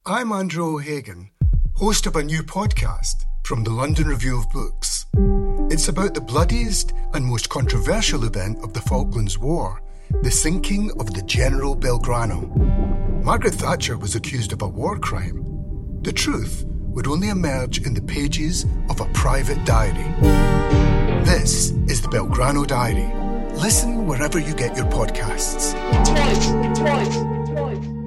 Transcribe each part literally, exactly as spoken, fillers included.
I'm Andrew O'Hagan, host of a new podcast from the London Review of Books. It's about the bloodiest and most controversial event of the Falklands War, the sinking of the General Belgrano. Margaret Thatcher was accused of a war crime. The truth would only emerge in the pages of a private diary. This is the Belgrano Diary. Listen wherever you get your podcasts. Twice, twice, twice, twice.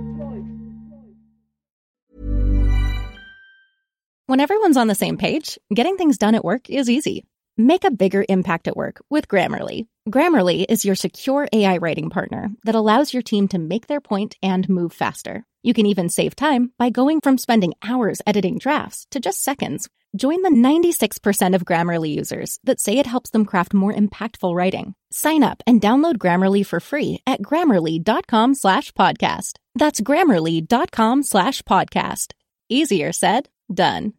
When everyone's on the same page, getting things done at work is easy. Make a bigger impact at work with Grammarly. Grammarly is your secure A I writing partner that allows your team to make their point and move faster. You can even save time by going from spending hours editing drafts to just seconds. Join the ninety-six percent of Grammarly users that say it helps them craft more impactful writing. Sign up and download Grammarly for free at grammarly.com slash podcast. That's grammarly.com slash podcast. Easier said, done.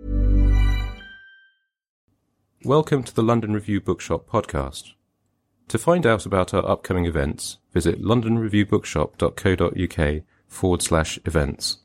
Welcome to the London Review Bookshop podcast. To find out about our upcoming events, visit londonreviewbookshop.co.uk forward slash events.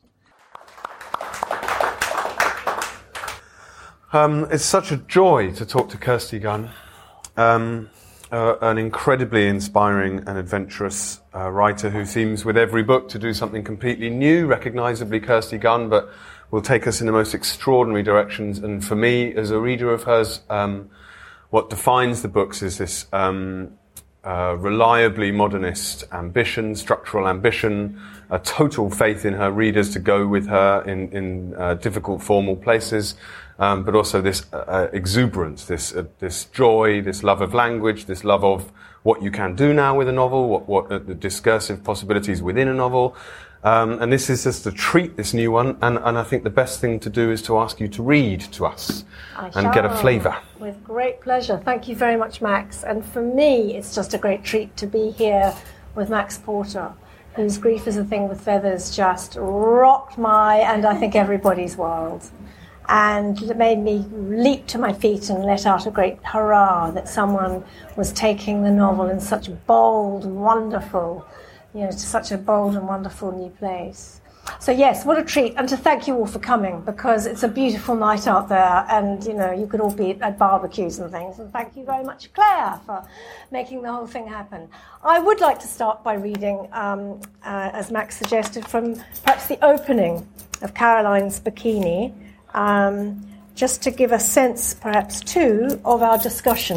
Um, it's such a joy to talk to Kirsty Gunn, um, uh, an incredibly inspiring and adventurous uh, writer who seems with every book to do something completely new, recognisably Kirsty Gunn, but will take us in the most extraordinary directions. And for me, as a reader of hers, um, what defines the books is this um, uh, reliably modernist ambition, structural ambition, a total faith in her readers to go with her in, in uh, difficult formal places, um, but also this uh, exuberance, this uh, this joy, this love of language, this love of what you can do now with a novel, what, what uh, the discursive possibilities within a novel. Um, and this is just a treat, this new one, and, and I think the best thing to do is to ask you to read to us I and shall, get a flavour. With great pleasure. Thank you very much, Max. And for me, it's just a great treat to be here with Max Porter, whose Grief is a Thing with Feathers just rocked my, and I think everybody's world. And it made me leap to my feet and let out a great hurrah that someone was taking the novel in such bold, wonderful, you know, to such a bold and wonderful new place. So yes, what a treat, and to thank you all for coming, because it's a beautiful night out there, and you know, you could all be at barbecues and things, and thank you very much, Claire, for making the whole thing happen. I would like to start by reading, um, uh, as Max suggested, from perhaps the opening of Caroline's Bikini, um, just to give a sense, perhaps, too, of our discussion.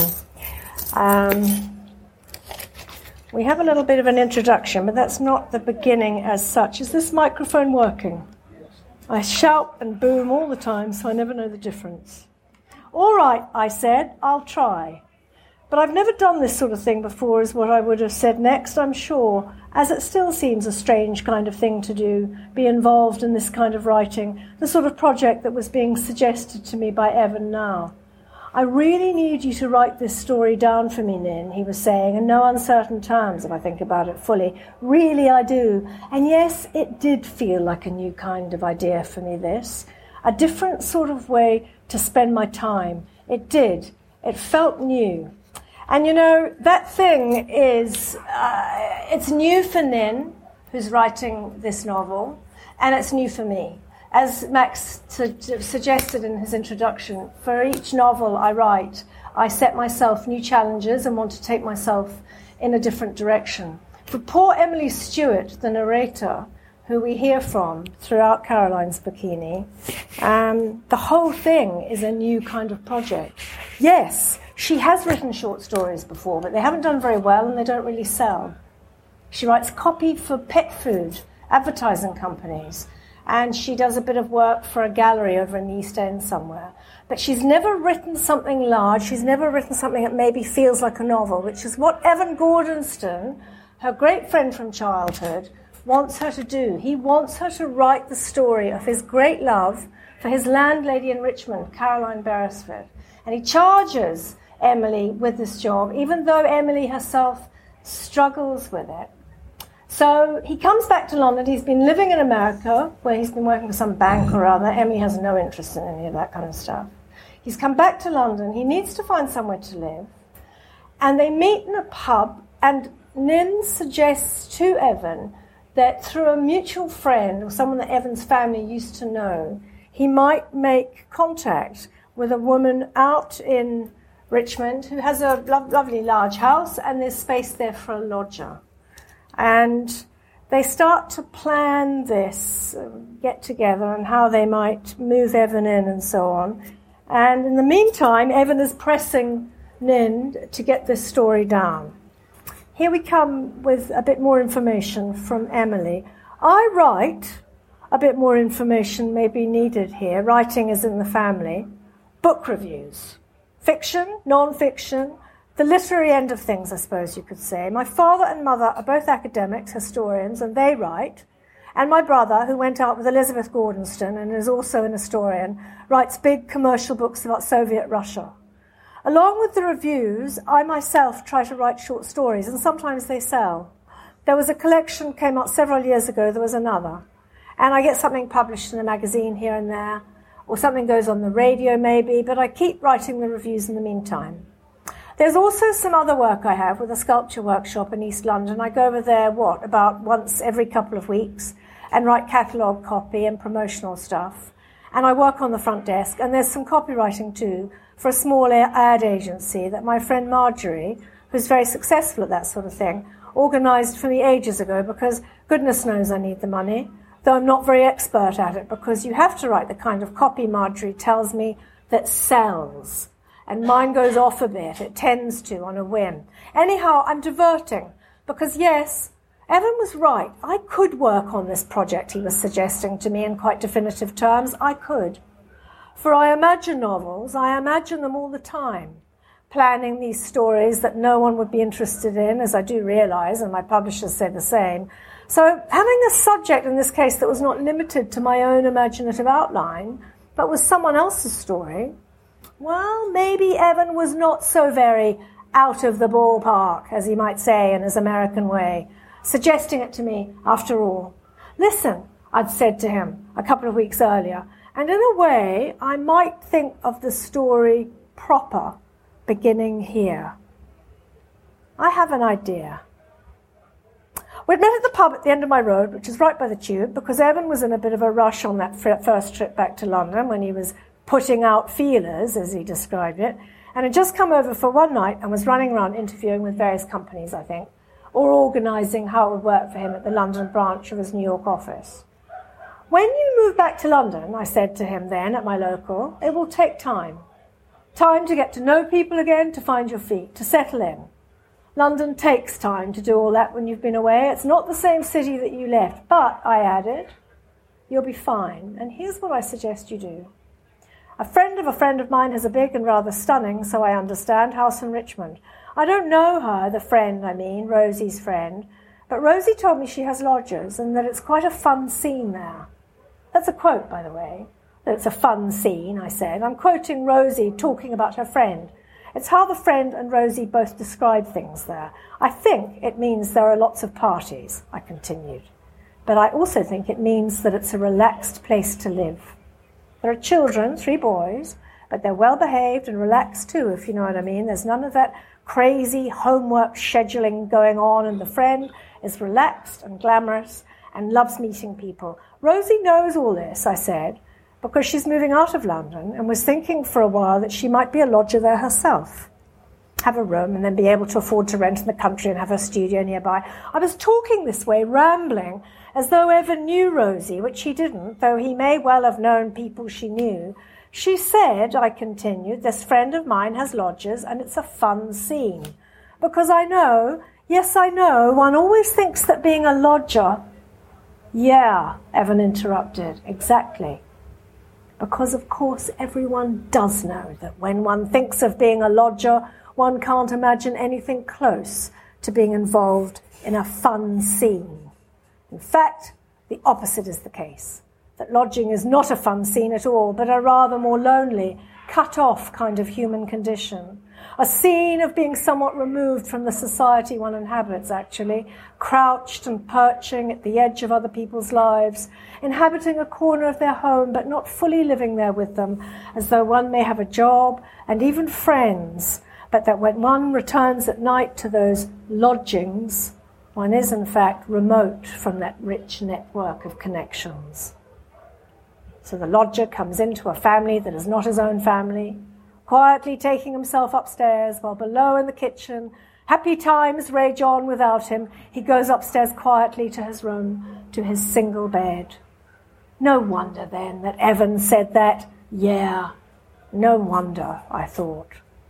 Um, We have a little bit of an introduction, but that's not the beginning as such. Is this microphone working? I shout and boom all the time, so I never know the difference. All right, I said, I'll try. But I've never done this sort of thing before, is what I would have said next, I'm sure, as it still seems a strange kind of thing to do, be involved in this kind of writing, the sort of project that was being suggested to me by Evan now. I really need you to write this story down for me, Nin, he was saying, in no uncertain terms, if I think about it fully. Really, I do. And yes, it did feel like a new kind of idea for me, this. A different sort of way to spend my time. It did. It felt new. And, you know, that thing is, uh, it's new for Nin, who's writing this novel, and it's new for me. As Max su- suggested in his introduction, for each novel I write, I set myself new challenges and want to take myself in a different direction. For poor Emily Stewart, the narrator, who we hear from throughout Caroline's Bikini, um, the whole thing is a new kind of project. Yes, she has written short stories before, but they haven't done very well and they don't really sell. She writes copy for pet food advertising companies, and she does a bit of work for a gallery over in the East End somewhere. But she's never written something large. She's never written something that maybe feels like a novel, which is what Evan Gordonstone, her great friend from childhood, wants her to do. He wants her to write the story of his great love for his landlady in Richmond, Caroline Beresford. And he charges Emily with this job, even though Emily herself struggles with it. So he comes back to London. He's been living in America, where he's been working for some bank or other. Emily has no interest in any of that kind of stuff. He's come back to London. He needs to find somewhere to live. And they meet in a pub, and Nin suggests to Evan that through a mutual friend or someone that Evan's family used to know, he might make contact with a woman out in Richmond who has a lo- lovely large house and there's space there for a lodger. And they start to plan this uh, get together and how they might move Evan in and so on. And in the meantime, Evan is pressing Nin to get this story down. Here we come with a bit more information from Emily. I write, a bit more information may be needed here, writing is in the family, book reviews, fiction, non-fiction, the literary end of things, I suppose you could say. My father and mother are both academics, historians, and they write. And my brother, who went out with Elizabeth Gordonston and is also an historian, writes big commercial books about Soviet Russia. Along with the reviews, I myself try to write short stories, and sometimes they sell. There was a collection came out several years ago, there was another. And I get something published in a magazine here and there, or something goes on the radio maybe, but I keep writing the reviews in the meantime. There's also some other work I have with a sculpture workshop in East London. I go over there, what, about once every couple of weeks, and write catalogue copy and promotional stuff. And I work on the front desk, and there's some copywriting too, for a small ad agency that my friend Marjorie, who's very successful at that sort of thing, organised for me ages ago because goodness knows I need the money, though I'm not very expert at it because you have to write the kind of copy Marjorie tells me that sells. And mine goes off a bit, it tends to, on a whim. Anyhow, I'm diverting because, yes, Evan was right. I could work on this project he was suggesting to me in quite definitive terms. I could. For I imagine novels, I imagine them all the time, planning these stories that no one would be interested in, as I do realise, and my publishers say the same. So having a subject in this case that was not limited to my own imaginative outline, but was someone else's story, well, maybe Evan was not so very out of the ballpark, as he might say in his American way, suggesting it to me after all. Listen, I'd said to him a couple of weeks earlier, and in a way, I might think of the story proper beginning here. I have an idea. We'd met at the pub at the end of my road, which is right by the tube, because Evan was in a bit of a rush on that first trip back to London when he was putting out feelers, as he described it, and had just come over for one night and was running around interviewing with various companies, I think, or organising how it would work for him at the London branch of his New York office. When you move back to London, I said to him then at my local, it will take time. Time to get to know people again, to find your feet, to settle in. London takes time to do all that when you've been away. It's not the same city that you left. But, I added, you'll be fine. And here's what I suggest you do. A friend of a friend of mine has a big and rather stunning, so I understand, house in Richmond. I don't know her, the friend, I mean, Rosie's friend, but Rosie told me she has lodgers and that it's quite a fun scene there. That's a quote, by the way, that it's a fun scene, I said. I'm quoting Rosie talking about her friend. It's how the friend and Rosie both describe things there. I think it means there are lots of parties, I continued. But I also think it means that it's a relaxed place to live. There are children, three boys, but they're well behaved and relaxed too, if you know what I mean. There's none of that crazy homework scheduling going on, and the friend is relaxed and glamorous and loves meeting people. Rosie knows all this, I said, because she's moving out of London and was thinking for a while that she might be a lodger there herself, have a room and then be able to afford to rent in the country and have her studio nearby. I was talking this way, rambling, as though Evan knew Rosie, which he didn't, though he may well have known people she knew. She said, I continued, this friend of mine has lodgers and it's a fun scene. Because I know, yes, I know, one always thinks that being a lodger... Yeah, Evan interrupted, exactly. Because, of course, everyone does know that when one thinks of being a lodger, one can't imagine anything close to being involved in a fun scene. In fact, the opposite is the case, that lodging is not a fun scene at all, but a rather more lonely, cut-off kind of human condition. A scene of being somewhat removed from the society one inhabits, actually, crouched and perching at the edge of other people's lives, inhabiting a corner of their home but not fully living there with them, as though one may have a job and even friends, but that when one returns at night to those lodgings, One is, in fact, remote from that rich network of connections. So the lodger comes into a family that is not his own family, quietly taking himself upstairs, while below in the kitchen, happy times rage on without him. He goes upstairs quietly to his room, to his single bed. No wonder, then, that Evan said that. Yeah, no wonder, I thought.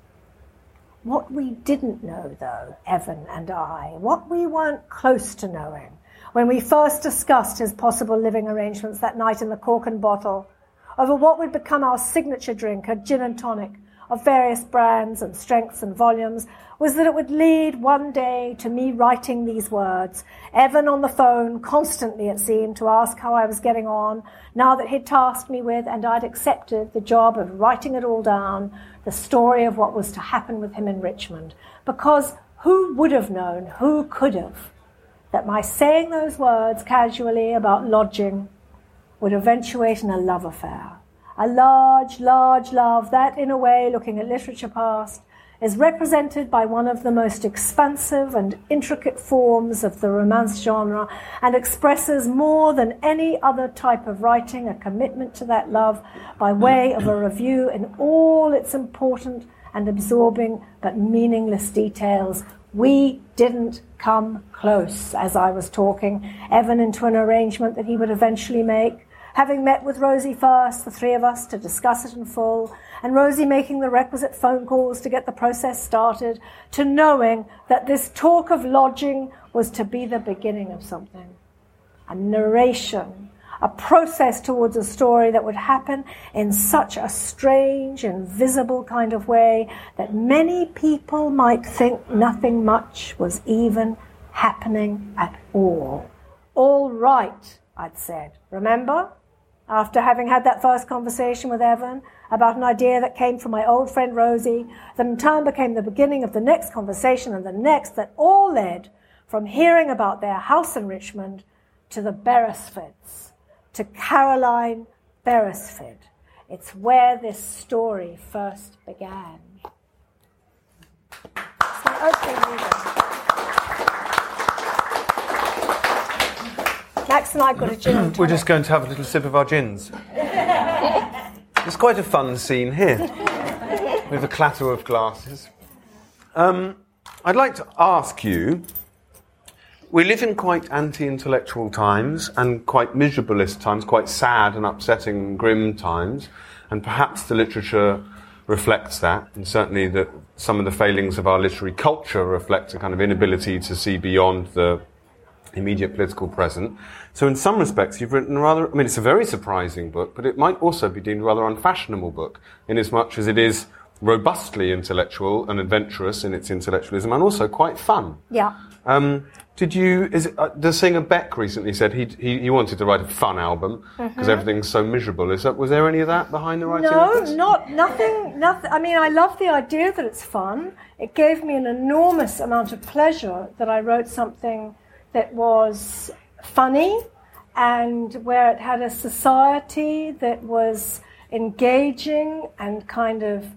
What we didn't know, though, Evan and I, what we weren't close to knowing, when we first discussed his possible living arrangements that night in the cork and bottle, over what would become our signature drink, a gin and tonic, of various brands and strengths and volumes, was that it would lead one day to me writing these words, Evan on the phone, constantly it seemed, to ask how I was getting on, now that he'd tasked me with, and I'd accepted the job of writing it all down, the story of what was to happen with him in Richmond. Because who would have known, who could have, that my saying those words casually about lodging would eventuate in a love affair. A large, large love that, in a way, looking at literature past, is represented by one of the most expansive and intricate forms of the romance genre and expresses more than any other type of writing a commitment to that love by way of a review in all its important and absorbing but meaningless details. We didn't come close, as I was talking Evan into an arrangement that he would eventually make, having met with Rosie first, the three of us, to discuss it in full, and Rosie making the requisite phone calls to get the process started, to knowing that this talk of lodging was to be the beginning of something. A narration, a process towards a story that would happen in such a strange, invisible kind of way that many people might think nothing much was even happening at all. All right, I'd said. Remember? After having had that first conversation with Evan about an idea that came from my old friend Rosie, that in turn became the beginning of the next conversation and the next, that all led from hearing about their house in Richmond to the Beresfords, to Caroline Beresford. It's where this story first began. It's my opening reading. Max and I got a gin and tonic. We're just going to have a little sip of our gins. It's quite a fun scene here, with a clatter of glasses. Um, I'd like to ask you, we live in quite anti-intellectual times, and quite miserablest times, quite sad and upsetting and grim times, and perhaps the literature reflects that, and certainly that some of the failings of our literary culture reflect a kind of inability to see beyond the immediate political present. So in some respects, you've written a rather, I mean, it's a very surprising book, but it might also be deemed a rather unfashionable book, in as much as it is robustly intellectual and adventurous in its intellectualism, and also quite fun. Yeah. Um, did you, is it, uh, the singer Beck recently said he he, he wanted to write a fun album, because mm-hmm. everything's so miserable. Is that, was there any of that behind the writing no, of this? not, nothing, nothing. I mean, I love the idea that it's fun. It gave me an enormous amount of pleasure that I wrote something that was funny and where it had a society that was engaging and kind of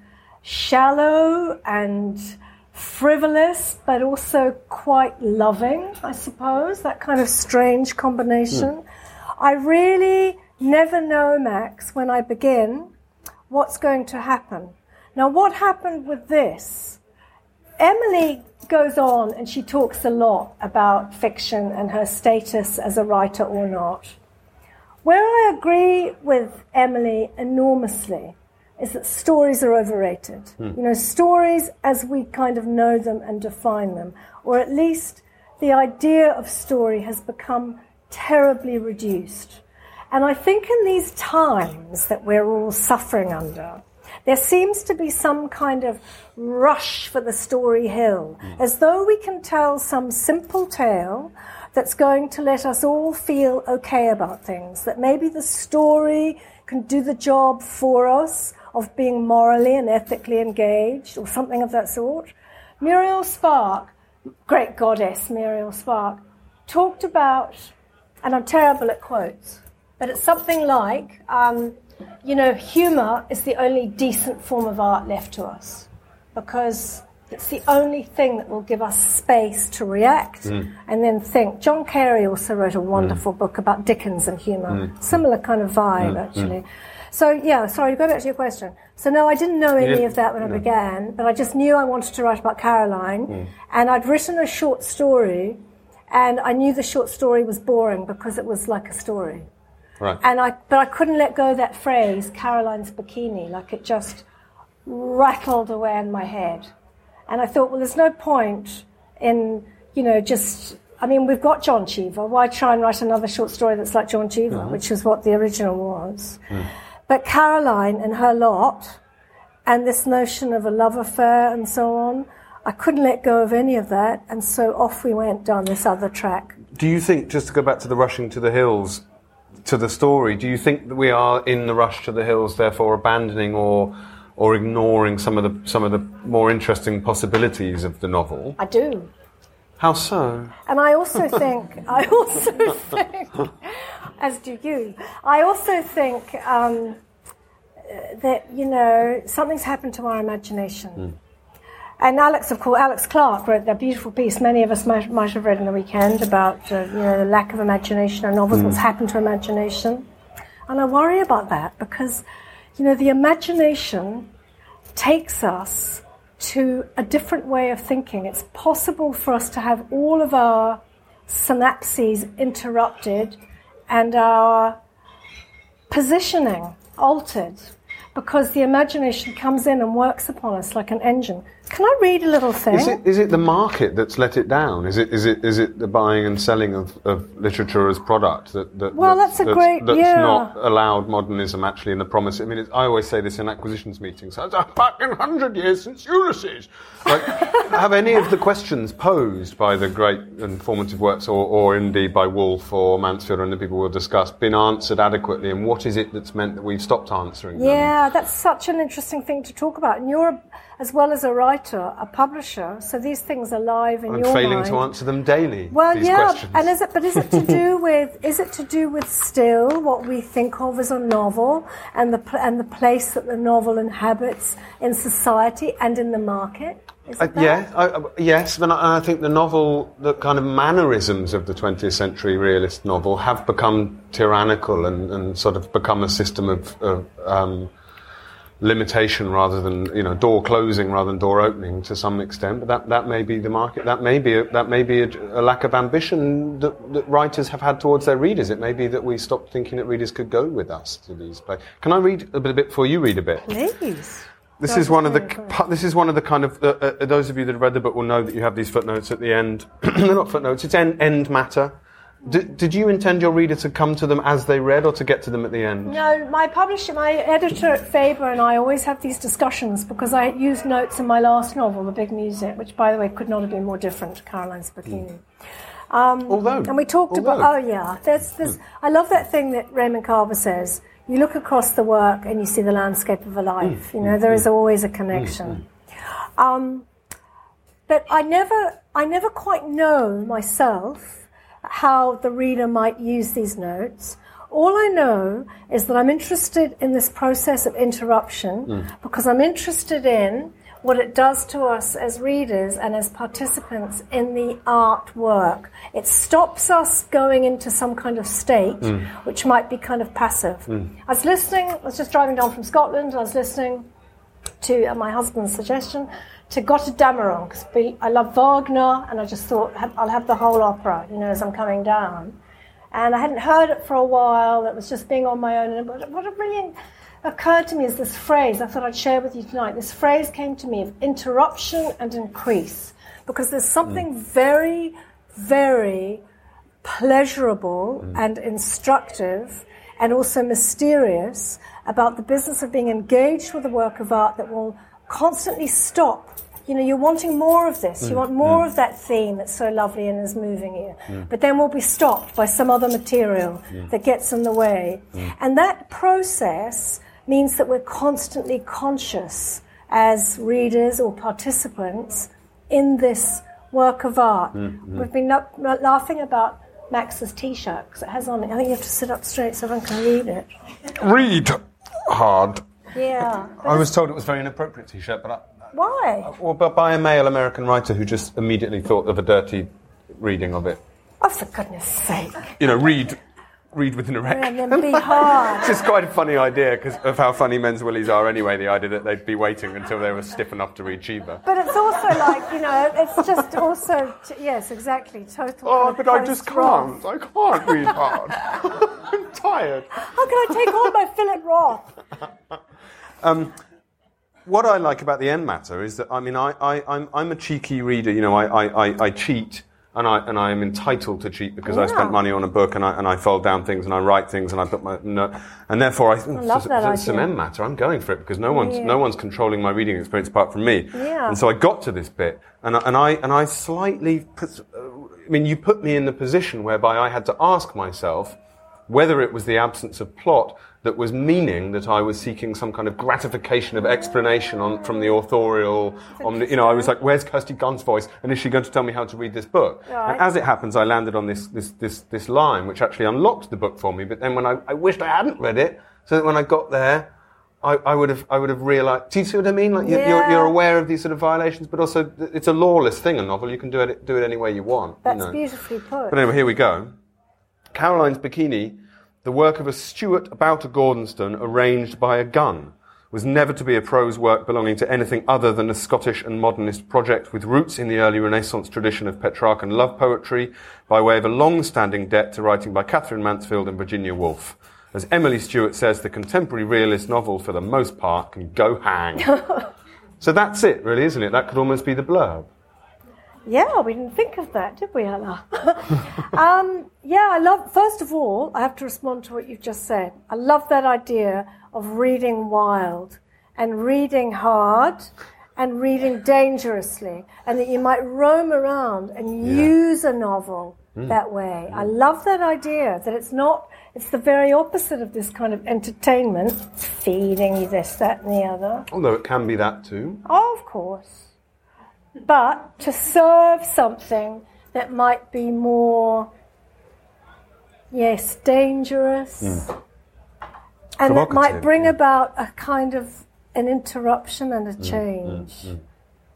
shallow and frivolous, but also quite loving, I suppose, that kind of strange combination. Mm. I really never know, Max, when I begin, what's going to happen. Now, what happened with this? Emily goes on and she talks a lot about fiction and her status as a writer or not. Where I agree with Emily enormously is that stories are overrated. Hmm. You know, stories as we kind of know them and define them, or at least the idea of story has become terribly reduced. And I think in these times that we're all suffering under, there seems to be some kind of rush for the story hill, mm. as though we can tell some simple tale that's going to let us all feel okay about things, that maybe the story can do the job for us of being morally and ethically engaged, or something of that sort. Muriel Spark, great goddess Muriel Spark, talked about, and I'm terrible at quotes, but it's something like, um, you know, humour is the only decent form of art left to us, because It's the only thing that will give us space to react mm. and then think. John Carey also wrote a wonderful mm. book about Dickens and humour. Mm. Similar kind of vibe, mm. actually. Mm. So, yeah, sorry, to go back to your question. So, no, I didn't know any of that when no. I began, but I just knew I wanted to write about Caroline, mm. and I'd written a short story, and I knew the short story was boring because it was like a story. Right. And I, but I couldn't let go of that phrase, Caroline's bikini, like it just rattled away in my head. And I thought, well, there's no point in, you know, just, I mean, we've got John Cheever. Why try and write another short story that's like John Cheever, mm-hmm. which is what the original was. Mm. But Caroline and her lot, and this notion of a love affair and so on, I couldn't let go of any of that, and so off we went down this other track. Do you think, just to go back to the rushing to the hills, to the story, do you think that we are in the rush to the hills, therefore abandoning or or ignoring some of the some of the more interesting possibilities of the novel? I do. How so? And I also think, I also think, as do you, I also think um, that, you know, something's happened to our imagination. Mm. And Alex, of course, Alex Clark wrote that beautiful piece many of us might, might have read in the weekend about, uh, you know, the lack of imagination in novels, mm. what's happened to imagination. And I worry about that because, you know, the imagination takes us to a different way of thinking. It's possible for us to have all of our synapses interrupted and our positioning altered because the imagination comes in and works upon us like an engine. Can I read a little thing? Is it, is it the market that's let it down? Is it is it is it the buying and selling of, of literature as product that, that well, that's, that's a that's, great that's yeah. not allowed modernism actually in the promise? I mean, it's, I always say this in acquisitions meetings. It's a fucking hundred years since Ulysses. Like, have any of the questions posed by the great and formative works, or, or indeed by Woolf or Mansfield and the people we'll discuss, been answered adequately? And what is it that's meant that we've stopped answering them? Yeah, that's such an interesting thing to talk about. And you're, as well as a writer, a publisher, so these things are live in I'm your mind. I'm failing to answer them daily. Well, these yeah, questions. and is it? But is it to do with? Is it to do with still what we think of as a novel, and the and the place that the novel inhabits in society and in the market? Is it uh, yeah, I, uh, yes, but I, I think the novel, the kind of mannerisms of the twentieth century realist novel, have become tyrannical and, and sort of become a system of. of um, limitation rather than, you know, door closing rather than door opening to some extent, but that, that may be the market. That may be a, that may be a, a lack of ambition that, that writers have had towards their readers. It may be that we stopped thinking that readers could go with us to these places. Can I read a bit, a bit before you read a bit? Please. This is one of the this is one of the kind of uh, uh, those of you that have read the book will know that you have these footnotes at the end. They're not footnotes. It's end, end matter. Did, did you intend your reader to come to them as they read, or to get to them at the end? No, my publisher, my editor at Faber, and I always have these discussions because I used notes in my last novel, The Big Music, which, by the way, could not have been more different to Caroline's Bikini. Mm. Um, although, and we talked although. about. Oh yeah, there's, there's. Mm. I love that thing that Raymond Carver says. You look across the work and you see the landscape of a life. Mm. You know, mm. there is always a connection. Mm. Um, but I never, I never quite know myself how the reader might use these notes. All I know is that I'm interested in this process of interruption mm. because I'm interested in what it does to us as readers and as participants in the artwork. It stops us going into some kind of state mm. which might be kind of passive. Mm. I was listening, I was just driving down from Scotland, I was listening to uh, my husband's suggestion to Götterdämmerung, because I love Wagner, and I just thought I'll have the whole opera, you know, as I'm coming down. And I hadn't heard it for a while, it was just being on my own, and what really occurred to me is this phrase I thought I'd share with you tonight. This phrase came to me of interruption and increase, because there's something mm. very, very pleasurable mm. and instructive and also mysterious about the business of being engaged with a work of art that will constantly stop. You know, you're wanting more of this. Mm, you want more mm. of that theme that's so lovely and is moving you. Mm. But then we'll be stopped by some other material mm. that gets in the way. Mm. And that process means that we're constantly conscious as readers or participants in this work of art. Mm, mm. We've been la- laughing about Max's T-shirt because it has on it. I think you have to sit up straight so everyone can read it. Read hard. Yeah. I was told it was a very inappropriate T-shirt, but Why? Well, but by a male American writer who just immediately thought of a dirty reading of it. Oh, for goodness sake. You know, read read with an erection. And then be hard. It's just quite a funny idea because of how funny men's willies are anyway, the idea that they'd be waiting until they were stiff enough to read Shiva. But it's also like, you know, it's just also, t- yes, exactly, total. Oh, kind of but I just post-Roth. can't. I can't read hard. I'm tired. How can I take on my Philip Roth? Um, what I like about the end matter is that, I mean, I, I, I'm, I'm a cheeky reader. You know, I, I, I, I cheat. And I and I am entitled to cheat because yeah. I spent money on a book and I and I fold down things and I write things and I put my no, and therefore I, I love for, that for idea. some end matter I'm going for it because no one's yeah. no one's controlling my reading experience apart from me. Yeah. And so I got to this bit and I, and I and I slightly put, I mean you put me in the position whereby I had to ask myself whether it was the absence of plot that was meaning that I was seeking some kind of gratification of explanation on from the authorial. On the, you know, I was like, "Where's Kirsty Gunn's voice? And is she going to tell me how to read this book?" Right. And as it happens, I landed on this this this this line, which actually unlocked the book for me. But then, when I, I wished I hadn't read it, so that when I got there, I, I would have I would have realised. Do you see what I mean? Like you're, Yeah. you're you're aware of these sort of violations, but also it's a lawless thing. A novel, you can do it do it any way you want. That's you know. beautifully put. But anyway, here we go. Caroline's Bikini, the work of a Stuart about a Gordonston arranged by a gun, was never to be a prose work belonging to anything other than a Scottish and modernist project with roots in the early Renaissance tradition of Petrarchan love poetry by way of a long-standing debt to writing by Catherine Mansfield and Virginia Woolf. As Emily Stewart says, the contemporary realist novel, for the most part, can go hang. So that's it, really, isn't it? That could almost be the blurb. Yeah, we didn't think of that, did we, Ella? um, yeah, I love, first of all, I have to respond to what you've just said. I love that idea of reading wild and reading hard and reading dangerously, and that you might roam around and Yeah. use a novel mm. that way. Mm. I love that idea, that it's not, it's the very opposite of this kind of entertainment, it's feeding you this, that, and the other. Although it can be that too. Oh, of course. But to serve something that might be more, yes, dangerous, mm. and that might bring yeah. about a kind of an interruption and a change. Mm, mm, mm.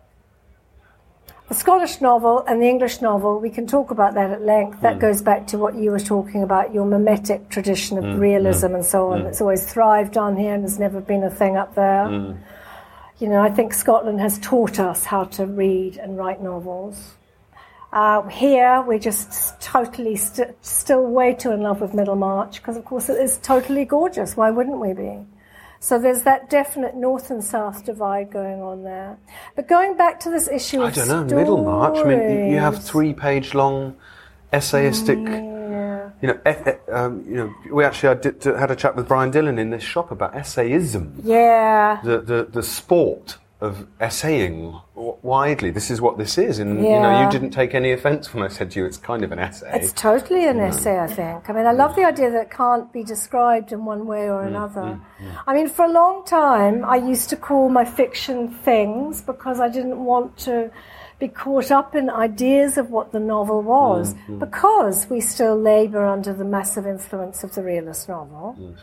The Scottish novel and the English novel, we can talk about that at length. That mm. goes back to what you were talking about, your mimetic tradition of mm, realism mm, and so on. Mm. It's always thrived on here and there's never been a thing up there. Mm. You know, I think Scotland has taught us how to read and write novels. Uh, here, we're just totally st- still way too in love with Middlemarch, because, of course, it is totally gorgeous. Why wouldn't we be? So there's that definite north and south divide going on there. But going back to this issue I of don't know, stories, Middlemarch, I mean, you have three-page-long essayistic... Yeah. You know, e- e- um, you know, we actually had, did, had a chat with Brian Dillon in this shop about essayism. Yeah. The the, the sport of essaying w- widely. This is what this is, and yeah. you know, you didn't take any offence when I said to you it's kind of an essay. It's totally an you essay, know. I think. I mean, I love the idea that it can't be described in one way or another. Mm, mm, mm. I mean, for a long time, I used to call my fiction things because I didn't want to be caught up in ideas of what the novel was, mm, mm. because we still labour under the massive influence of the realist novel. Mm.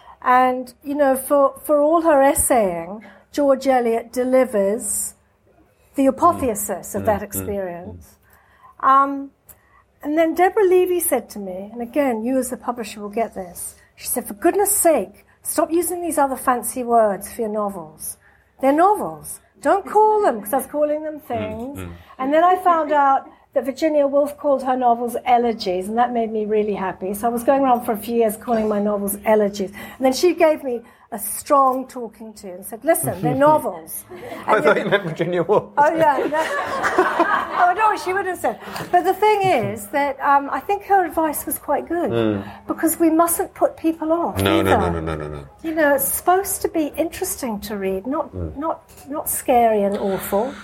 And, you know, for, for all her essaying, George Eliot delivers the apotheosis mm. of mm. that experience. Mm. Um, and then Deborah Levy said to me, and again, you as the publisher will get this, she said, for goodness sake, stop using these other fancy words for your novels. They're novels. Don't call them, because I was calling them things. Mm, mm. And then I found out that Virginia Woolf called her novels elegies, and that made me really happy. So I was going around for a few years calling my novels elegies. And then she gave me a strong talking to and said, listen, they're novels. And I thought you meant Virginia Woolf. Oh, yeah. That, oh, no, she would have said. But the thing is that um, I think her advice was quite good, mm. because we mustn't put people off. No, either. no, no, no, no, no. You know, it's supposed to be interesting to read, not mm. not not scary and awful.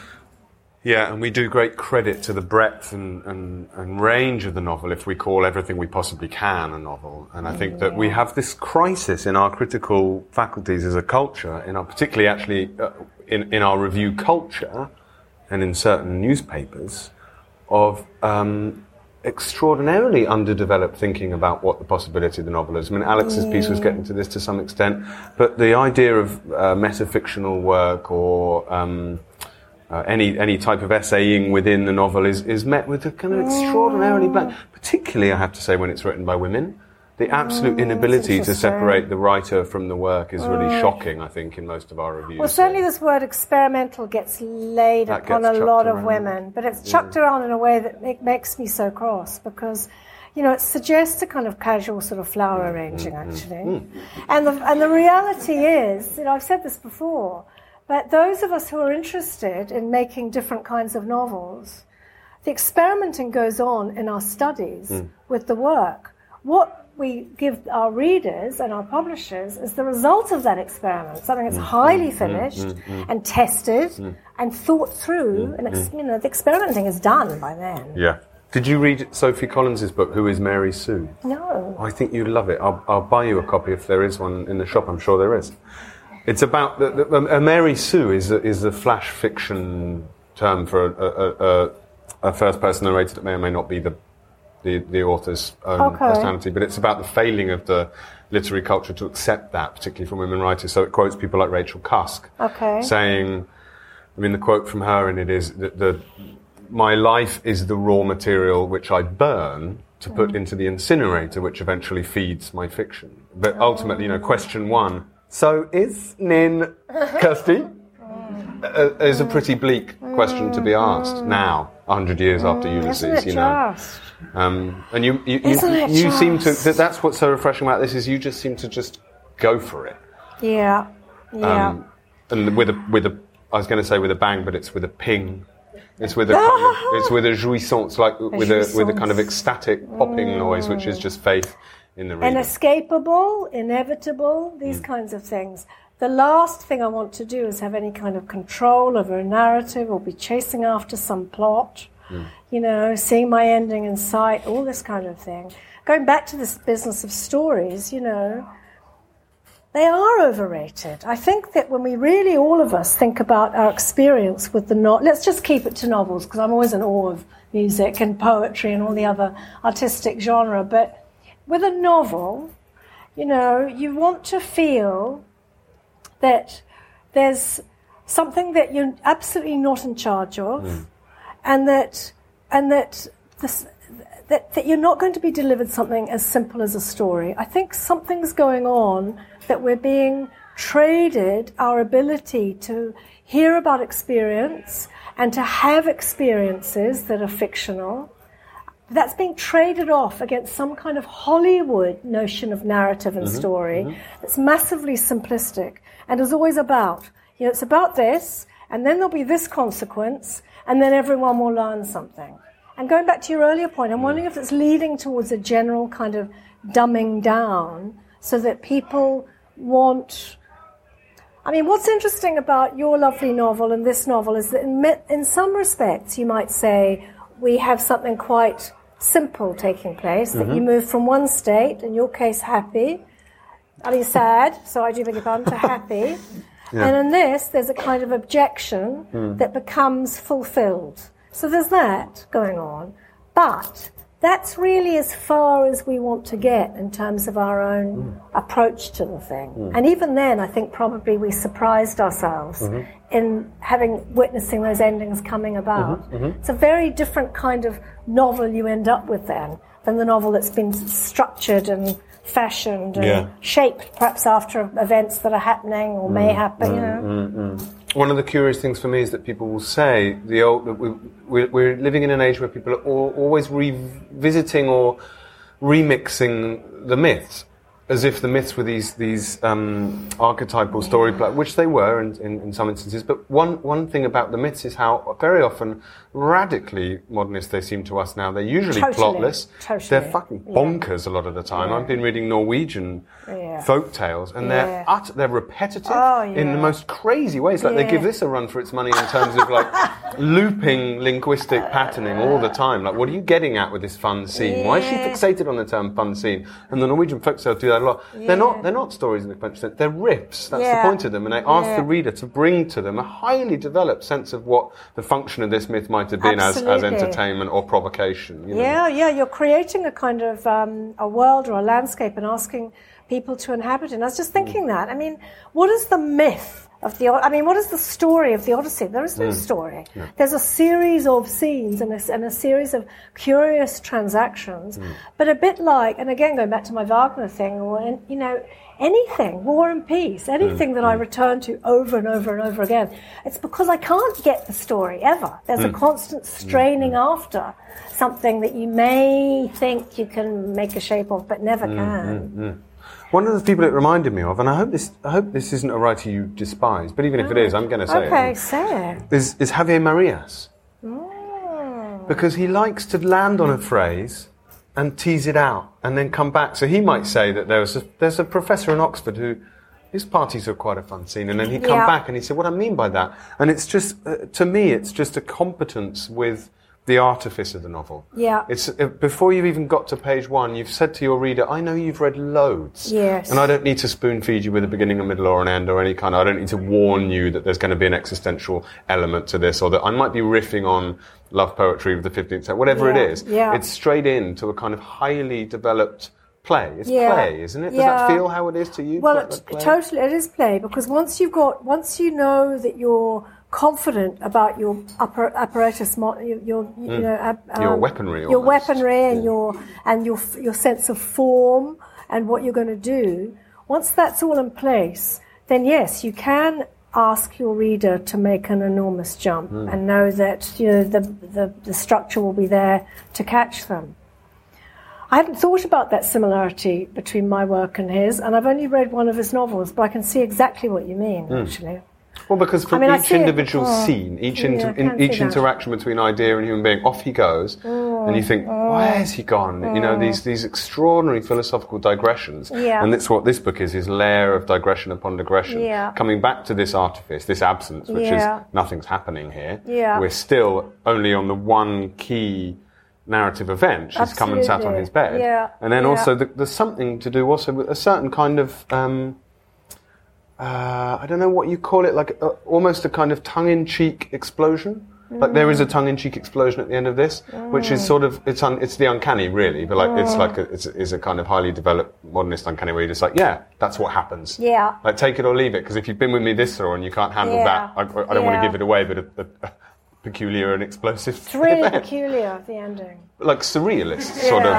Yeah, and we do great credit to the breadth and, and, and range of the novel if we call everything we possibly can a novel. And I think yeah. that we have this crisis in our critical faculties as a culture, in our, particularly actually uh, in, in our review culture and in certain newspapers, of um, extraordinarily underdeveloped thinking about what the possibility of the novel is. I mean, Alex's yeah. piece was getting to this to some extent, but the idea of uh, metafictional work or... Um, uh, any any type of essaying within the novel is, is met with a kind of extraordinarily blunt, particularly, I have to say, when it's written by women. The absolute mm, inability to separate the writer from the work is really mm. shocking, I think, in most of our reviews. Well, certainly this word experimental gets laid that upon gets a lot around. of women, but it's chucked yeah. around in a way that make, makes me so cross because, you know, it suggests a kind of casual sort of flower arranging, mm, actually. Mm, mm. And, the, and the reality is, you know, I've said this before, but those of us who are interested in making different kinds of novels, the experimenting goes on in our studies mm. with the work. What we give our readers and our publishers is the result of that experiment, something that's mm, highly mm, finished mm, mm, and tested mm. and thought through, mm, and ex- you know, the experimenting is done by then. Yeah. Did you read Sophie Collins' book, Who is Mary Sue? No. I think you'd love it. I'll, I'll buy you a copy if there is one in the shop. I'm sure there is. It's about the, the, a Mary Sue is a, is a flash fiction term for a, a, a, a first-person narrator that may or may not be the The, the author's own okay. personality, but it's about the failing of the literary culture to accept that, particularly from women writers. So it quotes people like Rachel Cusk, okay. saying, I mean, the quote from her in it is that the, my life is the raw material which I burn to put mm. into the incinerator, which eventually feeds my fiction. But oh. ultimately, you know, question one, so is Nin Kirsty? uh, is a pretty bleak question to be asked now, a hundred years after Ulysses. Isn't it you know, just? Um, and you, you, you, Isn't it you just? seem to. That, that's what's so refreshing about this is you just seem to just go for it. Yeah, yeah. Um, and with a with a, I was going to say with a bang, but it's with a ping. It's with a kind of, it's with a jouissance, like a with jouissance. a with a kind of ecstatic popping mm. noise, which is just faith in the reader. Inescapable, inevitable, these mm. kinds of things. The last thing I want to do is have any kind of control over a narrative or be chasing after some plot, mm. you know, seeing my ending in sight, all this kind of thing. Going back to this business of stories, you know, they are overrated. I think that when we really, all of us, think about our experience with the novel, let's just keep it to novels, because I'm always in awe of music and poetry and all the other artistic genre, but with a novel, you know, you want to feel that there's something that you're absolutely not in charge of, mm. and that and that, this, that that you're not going to be delivered something as simple as a story. I think something's going on, that we're being traded our ability to hear about experience and to have experiences that are fictional. That's being traded off against some kind of Hollywood notion of narrative and mm-hmm, story mm-hmm. that's massively simplistic and is always about, you know, it's about this, and then there'll be this consequence, and then everyone will learn something. And going back to your earlier point, I'm wondering if it's leading towards a general kind of dumbing down so that people want... I mean, what's interesting about your lovely novel and this novel is that in, in some respects you might say we have something quite simple taking place, mm-hmm. that you move from one state, in your case happy, I mean sad, so I do beg your pardon, to happy. Yeah. And in this, there's a kind of objection mm. that becomes fulfilled. So there's that going on. But that's really as far as we want to get in terms of our own mm. approach to the thing. Mm. And even then, I think probably we surprised ourselves mm-hmm. in having witnessing those endings coming about. Mm-hmm. Mm-hmm. It's a very different kind of novel you end up with then than the novel that's been structured and fashioned and yeah. shaped perhaps after events that are happening or mm. may happen, mm. you know. Mm, mm. One of the curious things for me is that people will say the old that we, we're, we're living in an age where people are all, always revisiting or remixing the myths, as if the myths were these these um, archetypal story plots, which they were in, in, in some instances. But one one thing about the myths is how very often radically modernist they seem to us now. They're usually totally, plotless. Totally. They're fucking bonkers yeah. a lot of the time. Yeah. I've been reading Norwegian yeah. folk tales, and yeah. they're utter, they're repetitive oh, yeah. in the most crazy ways. Like yeah. they give this a run for its money in terms of like looping linguistic patterning all the time. Like, what are you getting at with this fun scene? Yeah. Why is she fixated on the term fun scene? And the Norwegian folk tales do that a lot. Yeah. They're not they're not stories in the conventional sense. They're riffs. That's yeah. the point of them. And they ask yeah. the reader to bring to them a highly developed sense of what the function of this myth might have been as, as entertainment or provocation. You know? Yeah, yeah. You're creating a kind of um, a world or a landscape and asking people to inhabit it. And I was just thinking mm. that. I mean, what is the myth of the, I mean, what is the story of the Odyssey? There is no mm. story. No. There's a series of scenes and a, and a series of curious transactions, mm. but a bit like, and again, going back to my Wagner thing, or, you know, anything, War and Peace, anything mm. that I return to over and over and over again, it's because I can't get the story ever. There's mm. a constant straining mm. after something that you may think you can make a shape of, but never mm. can. Mm. Mm. One of the people it reminded me of, and I hope this I hope this isn't a writer you despise, but even if it is, I'm going to say okay, it. Okay, say it. Is, is Javier Marias. Mm. Because he likes to land on a phrase and tease it out and then come back. So he might say that there was a, there's a professor in Oxford who, his parties are quite a fun scene, and then he'd come yeah. back and he'd say, what I mean by that? And it's just, uh, to me, it's just a competence with the artifice of the novel. Yeah. It's uh, before you've even got to page one, you've said to your reader, I know you've read loads. Yes. And I don't need to spoon feed you with a beginning, a middle, or an end, or any kind of, I don't need to warn you that there's going to be an existential element to this, or that I might be riffing on love poetry of the fifteenth century, whatever yeah. it is. Yeah. It's straight into a kind of highly developed play. It's yeah. play, isn't it? Does yeah. that feel how it is to you? Well, like it, play? totally, it is play, because once you've got, once you know that you're confident about your upper apparatus, your, your mm. you know, um, your weaponry, your almost. weaponry, and yeah. your and your your sense of form and what you're going to do. Once that's all in place, then yes, you can ask your reader to make an enormous jump mm. and know that you know the, the the structure will be there to catch them. I hadn't thought about that similarity between my work and his, and I've only read one of his novels, but I can see exactly what you mean, mm. actually. Well, because from I mean, each individual oh, scene, each yeah, inter- in, each interaction between idea and human being, off he goes, mm, and you think, mm, where's he gone? Mm. You know, these these extraordinary philosophical digressions. Yeah. And that's what this book is, is layer of digression upon digression. Yeah. Coming back to this artifice, this absence, which yeah. is nothing's happening here. Yeah. We're still only on the one key narrative event. She's Absolutely. come and sat on his bed. Yeah. And then yeah. also the, there's something to do also with a certain kind of... Um, Uh, I don't know what you call it, like uh, almost a kind of tongue-in-cheek explosion. Mm. Like there is a tongue-in-cheek explosion at the end of this, mm. which is sort of it's un, it's the uncanny, really. But like mm. it's like a, it's, it's a kind of highly developed modernist uncanny where you're just like, yeah, that's what happens. Yeah. Like take it or leave it, because if you've been with me this far and you can't handle yeah. that, I, I don't yeah. want to give it away, but a, a, a peculiar and explosive. It's really event. peculiar, the ending. Like surrealist, yeah. sort of.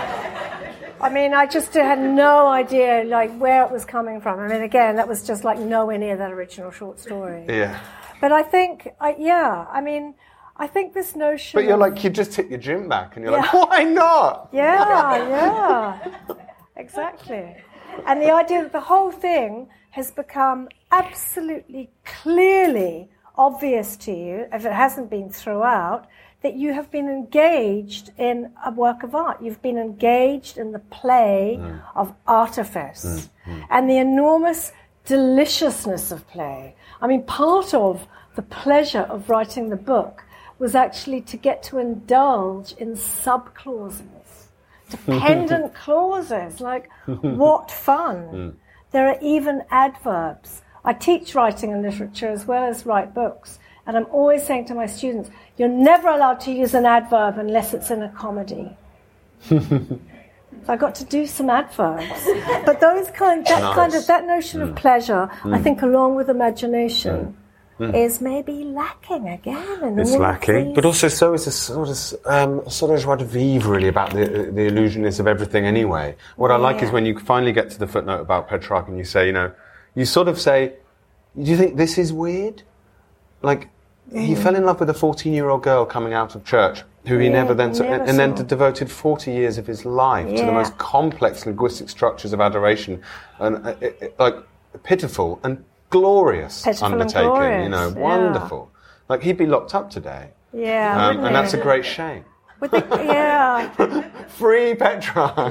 I mean, I just had no idea, like, where it was coming from. I mean, again, that was just, like, nowhere near that original short story. Yeah. But I think, I, yeah, I mean, I think this notion But you're of, like, you just hit your gym back, and you're yeah. like, why not? Yeah, yeah. Exactly. And the idea that the whole thing has become absolutely clearly obvious to you, if it hasn't been throughout, that you have been engaged in a work of art. You've been engaged in the play mm. of artifice mm. Mm. and the enormous deliciousness of play. I mean, part of the pleasure of writing the book was actually to get to indulge in sub-clauses, dependent clauses, like, what fun. Mm. There are even adverbs. I teach writing and literature as well as write books, and I'm always saying to my students, you're never allowed to use an adverb unless it's in a comedy. So I got to do some adverbs. But those kind, that nice. kind of, that notion mm. of pleasure, mm. I think along with imagination, mm. Mm. is maybe lacking again. In it's all lacking. these. But also so is a sort of, um, sort of joie de vivre really about the, the illusionist of everything anyway. What I like yeah. is when you finally get to the footnote about Petrarch and you say, you know, you sort of say, do you think this is weird? Like, he mm. fell in love with a fourteen-year-old girl coming out of church, who he yeah, never then... never and, and then saw. devoted forty years of his life yeah. to the most complex linguistic structures of adoration. And, uh, it, it, like, pitiful and glorious pitiful undertaking, and glorious, you know, yeah. wonderful. Like, he'd be locked up today. Yeah, um, And he? that's a great shame. Would they, yeah. Free Petrarch!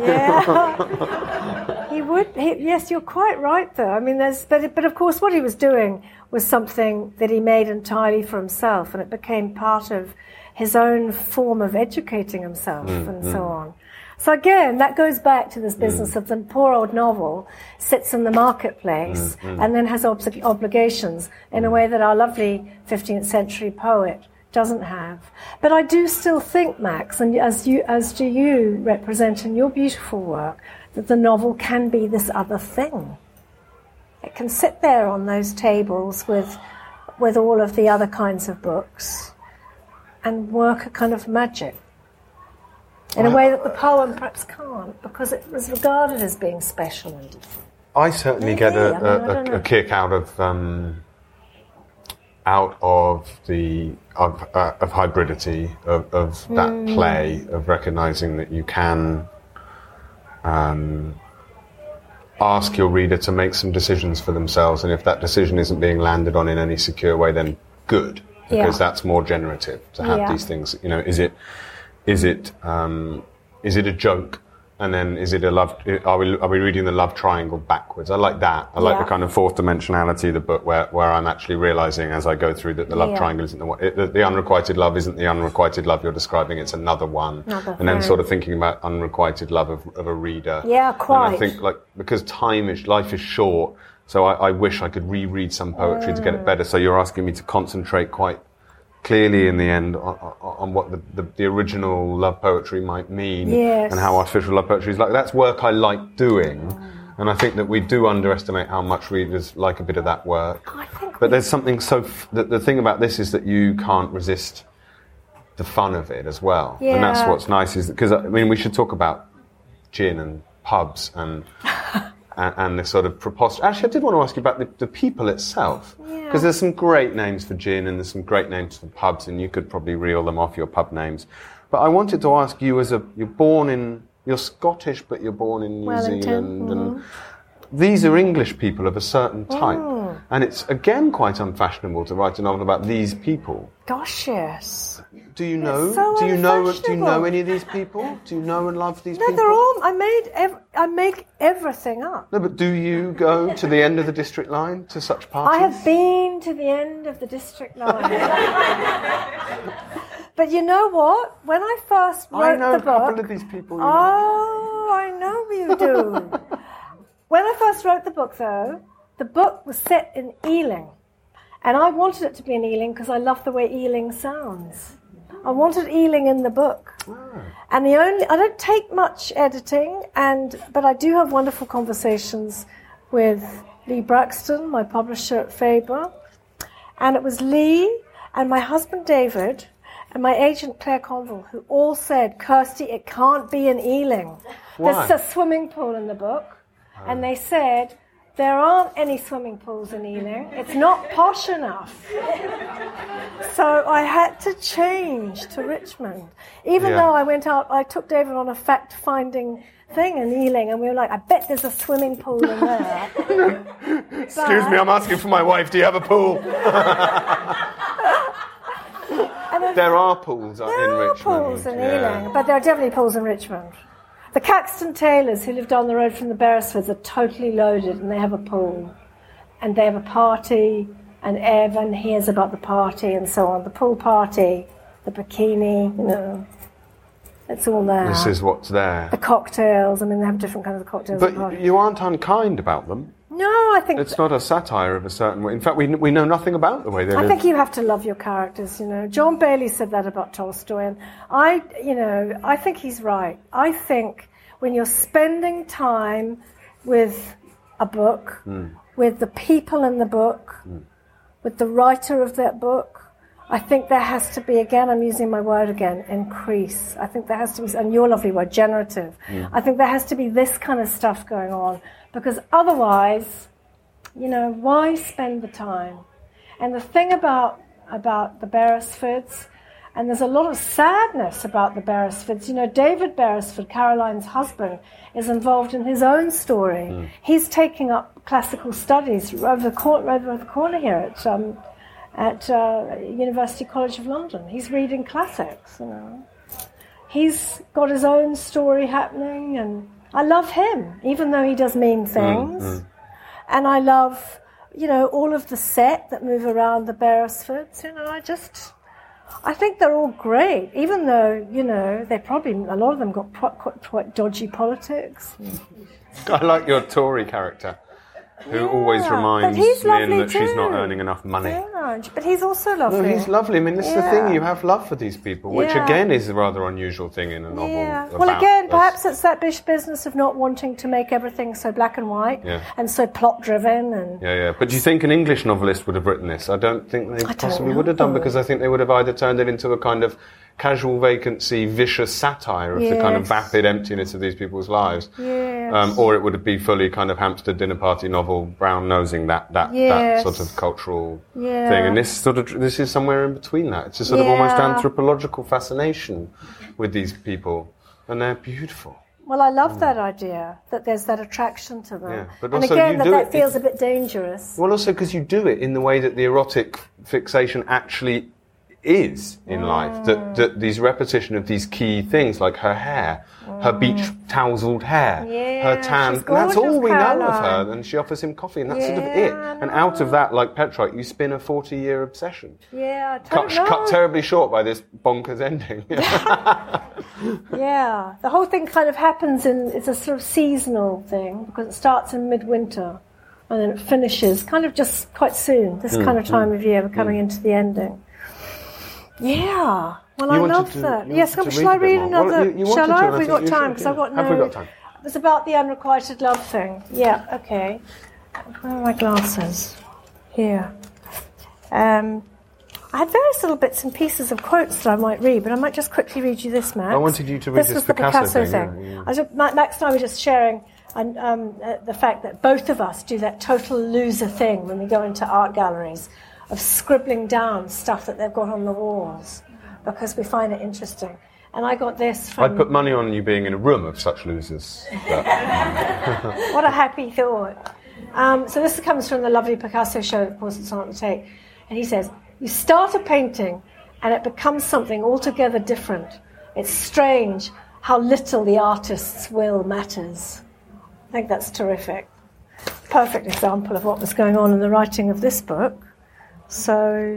Yeah. He would... He, yes, you're quite right, though. I mean, there's... But, but of course, what he was doing was something that he made entirely for himself, and it became part of his own form of educating himself mm, and mm. so on. So again, that goes back to this business mm. of the poor old novel sits in the marketplace mm, mm. and then has ob- obligations in a way that our lovely fifteenth century poet doesn't have. But I do still think, Max, and as you, as do you represent in your beautiful work, that the novel can be this other thing. It can sit there on those tables with with all of the other kinds of books and work a kind of magic in a way that the poem perhaps can't, because it was regarded as being special and different. I certainly Maybe, get a, I mean, I a, don't a, know. a kick out of um, out of the of, uh, of hybridity of, of that Mm. play, of recognizing that you can um, ask your reader to make some decisions for themselves, and if that decision isn't being landed on in any secure way, then good, because Yeah. that's more generative to have Yeah. these things. You know, is it is it um, is it a joke? And then is it a love? Are we are we reading the love triangle backwards? I like that. I like Yeah. the kind of fourth dimensionality of the book, where, where I'm actually realizing as I go through that the love Yeah. triangle isn't the one. It, the, the unrequited love isn't the unrequited love you're describing. It's another one. Another and then thing. sort of thinking about unrequited love of, of a reader. Yeah, And quite. I think like because time is life is short, so I, I wish I could reread some poetry to get it better. So you're asking me to concentrate quite clearly in the end on, on, on what the, the, the original love poetry might mean, Yes. and how artificial love poetry is like. That's work I like doing, and I think that we do underestimate how much readers like a bit of that work. I think But there's something so... F- the, the thing about this is that you can't resist the fun of it as well. And that's Yeah. what's nice, is because, I mean, we should talk about gin and pubs and and, and the sort of preposterous... Actually, I did want to ask you about the, the people itself. Because there's some great names for gin and there's some great names for pubs, and you could probably reel them off, your pub names. But I wanted to ask you, as a... You're born in... You're Scottish, but you're born in New Wellington, Zealand. And mm-hmm. these are English people of a certain type. Mm. And it's, again, quite unfashionable to write a novel about these people. Gosh, yes. Do you know? so do you know? Do you know unfashionable. any of these people? Do you know and love these No, people? they're all. I made. Ev- I make everything up. No, but do you go to the end of the district line to such parties? I have been to the end of the district line. But you know what? When I first wrote I know the a couple book, of these people. You know. oh, I know you do. When I first wrote the book, though, the book was set in Ealing, and I wanted it to be in Ealing because I love the way Ealing sounds. I wanted Ealing in the book. And the only I don't take much editing, and but I do have wonderful conversations with Lee Braxton, my publisher at Faber, and it was Lee and my husband David and my agent Claire Conville who all said, "Kirsty, it can't be in Ealing. Why? There's a swimming pool in the book," and they said, "There aren't any swimming pools in Ealing. It's not posh enough." So I had to change to Richmond. Even Yeah. though I went out, I took David on a fact-finding thing in Ealing, and we were like, I bet there's a swimming pool in there. Excuse me, I'm asking for my wife. Do you have a pool? And then There are pools uh, there in are Richmond. pools in yeah. Ealing, but there are definitely pools in Richmond. The Caxton Taylors, who live down the road from the Beresfords, are totally loaded, and they have a pool. And they have a party, and Evan hears about the party and so on. The pool party, the bikini, you know, it's all there. This is what's there. The cocktails, I mean, they have different kinds of cocktails at the But party. you aren't unkind about them. No, I think It's not a satire of a certain way. In fact, we we know nothing about the way they I live. think you have to love your characters, you know. John Bailey said that about Tolstoy, and I, you know, I think he's right. I think when you're spending time with a book, Mm. with the people in the book, Mm. with the writer of that book, I think there has to be, again, I'm using my word again, increase. I think there has to be, and your lovely word, generative. Mm. I think there has to be this kind of stuff going on, because otherwise, you know, why spend the time? And the thing about about the Beresfords, and there's a lot of sadness about the Beresfords. You know, David Beresford, Caroline's husband, is involved in his own story. Mm. He's taking up classical studies over the corner, over the corner here at um, at uh, University College of London. He's reading classics. You know, he's got his own story happening, and I love him, even though he does mean things. Mm, mm. And I love, you know, all of the set that move around the Beresfords. You know, I just, I think they're all great, even though, you know, they probably, a lot of them got quite, quite, quite dodgy politics. I like your Tory character, who Yeah, always but reminds he's Lynn lovely that she's not too. earning enough money. Yeah, and, but he's also lovely. No, he's lovely. I mean, this yeah. is the thing, you have love for these people, which yeah. again is a rather unusual thing in a novel. Yeah. About Well, again, this. perhaps it's that bish business of not wanting to make everything so black and white yeah. and so plot-driven. And Yeah, yeah. But do you think an English novelist would have written this? I don't think they I possibly don't would have done, know. because I think they would have either turned it into a kind of casual vacancy, vicious satire of the kind of Yes. vapid emptiness of these people's lives. Yes. Um, or it would be fully kind of Hampstead dinner party novel, brown-nosing that, that, Yes. that sort of cultural Yeah. thing. And this sort of this is somewhere in between that. It's a sort of Yeah. almost anthropological fascination with these people. And they're beautiful. Well, I love that idea, that there's that attraction to them. Yeah, but and also again, you that do that it- feels a bit dangerous. Well, also because you do it in the way that the erotic fixation actually is in Mm. life. That, that these repetition of these key things, like her hair, her beach towseled hair, Yeah, her tan. she's And that's all gorgeous, we know of Caroline. her. And she offers him coffee, and that's sort of Yeah, it. I And out of know. that, like Petrarch, you spin a forty-year obsession. Yeah, I Cut, don't know. cut terribly short by this bonkers ending. Yeah, the whole thing kind of happens in, it's a sort of seasonal thing, because it starts in midwinter and then it finishes kind of just quite soon, this Mm, kind of time of year, we're coming into the ending. Yeah, well, You I wanted love to- that. you Yes, wanted to shall I read a bit read more. another? Well, you- you shall wanted I? to, Have and we I got think you time? should, Because I've yeah. got no... Have we got time? It's about the unrequited love thing. Yeah, okay. Where are my glasses? Here. Um, I had various little bits and pieces of quotes that I might read, but I might just quickly read you this, Max. I wanted you to read this was the Picasso Picasso thing, thing. yeah, yeah. I was, Ma- Max and I were just sharing and, um, uh, the fact that both of us do that total loser thing when we go into art galleries of scribbling down stuff that they've got on the walls because we find it interesting. And I got this from... I'd put money on you being in a room of such losers. But What a happy thought. Um, so this comes from the lovely Picasso show, of course, it's on at the tape. And he says, you start a painting and it becomes something altogether different. It's strange how little the artist's will matters. I think that's terrific. Perfect example of what was going on in the writing of this book. So...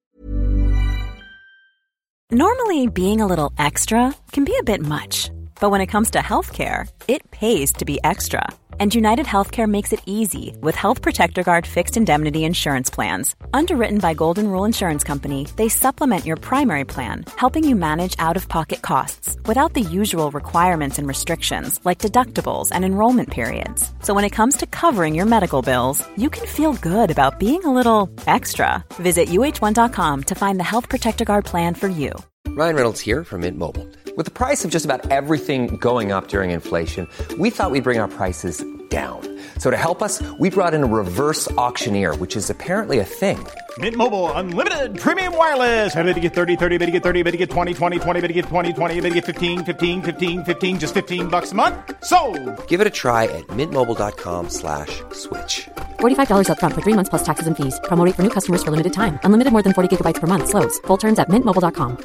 Normally, being a little extra can be a bit much. But when it comes to healthcare, it pays to be extra. And United Healthcare makes it easy with Health Protector Guard fixed indemnity insurance plans. Underwritten by Golden Rule Insurance Company, they supplement your primary plan, helping you manage out-of-pocket costs without the usual requirements and restrictions like deductibles and enrollment periods. So when it comes to covering your medical bills, you can feel good about being a little extra. Visit U H one dot com to find the Health Protector Guard plan for you. Ryan Reynolds here from Mint Mobile. With the price of just about everything going up during inflation, we thought we'd bring our prices down. So to help us, we brought in a reverse auctioneer, which is apparently a thing. Mint Mobile Unlimited Premium Wireless. How to get thirty, thirty, bit to get thirty, bit to get twenty, twenty, twenty, bit to get twenty, twenty, bit to get fifteen, fifteen, fifteen, fifteen, just fifteen bucks a month? Sold! Give it a try at mintmobile.com slash switch. forty-five dollars up front for three months plus taxes and fees. Promo rate for new customers for limited time. Unlimited more than forty gigabytes per month. Slows full terms at mint mobile dot com.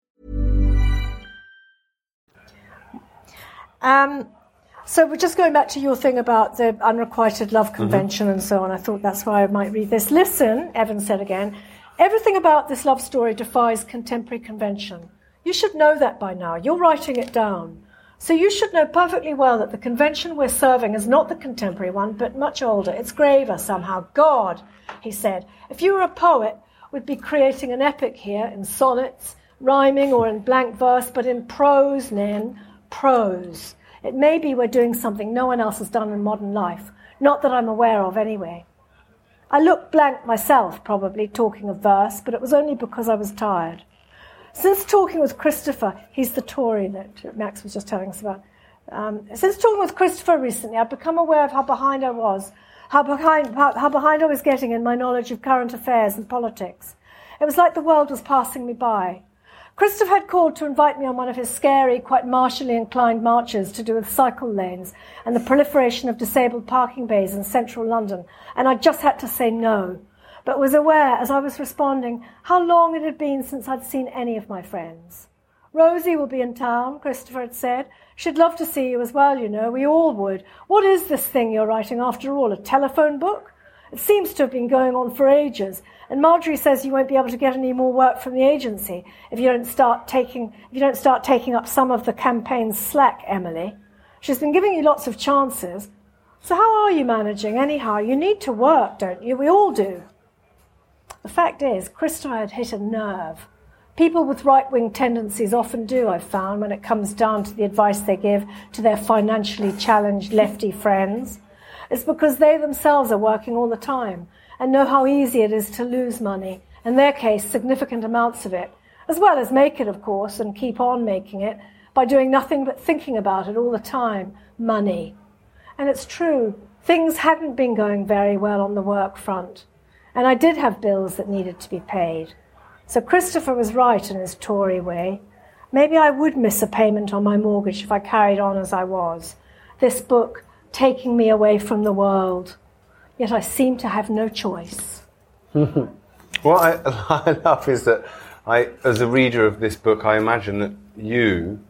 Um, so we're just going back to your thing about the unrequited love convention mm-hmm. and so on. I thought that's why I might read this. Listen, Evan said again, everything about this love story defies contemporary convention. You should know that by now. You're writing it down. So you should know perfectly well that the convention we're serving is not the contemporary one, but much older. It's graver somehow. God, he said, if you were a poet, we'd be creating an epic here in sonnets, rhyming or in blank verse, but in prose, Nen. Prose. It may be we're doing something no one else has done in modern life, not that I'm aware of anyway. I looked blank myself, probably, talking of verse, but it was only because I was tired. Since talking with Christopher, he's the Tory that Max was just telling us about, um, since talking with Christopher recently, I've become aware of how behind I was, how behind, how, how behind I was getting in my knowledge of current affairs and politics. It was like the world was passing me by. Christopher had called to invite me on one of his scary, quite martially inclined marches to do with cycle lanes and the proliferation of disabled parking bays in central London, and I just had to say no, but was aware, as I was responding, how long it had been since I'd seen any of my friends. Rosie will be in town, Christopher had said. She'd love to see you as well, you know. We all would. What is this thing you're writing after all, a telephone book? It seems to have been going on for ages. And Marjorie says you won't be able to get any more work from the agency if you don't start taking if you don't start taking up some of the campaign's slack, Emily. She's been giving you lots of chances. So how are you managing anyhow? You need to work, don't you? We all do. The fact is, Christa had hit a nerve. People with right-wing tendencies often do, I've found, when it comes down to the advice they give to their financially challenged lefty friends. It's because they themselves are working all the time and know how easy it is to lose money, in their case, significant amounts of it, as well as make it, of course, and keep on making it by doing nothing but thinking about it all the time, money. And it's true, things hadn't been going very well on the work front, and I did have bills that needed to be paid. So Christopher was right in his Tory way. Maybe I would miss a payment on my mortgage if I carried on as I was. This book taking me away from the world. Yet I seem to have no choice. What I, I love is that I, as a reader of this book, I imagine that you,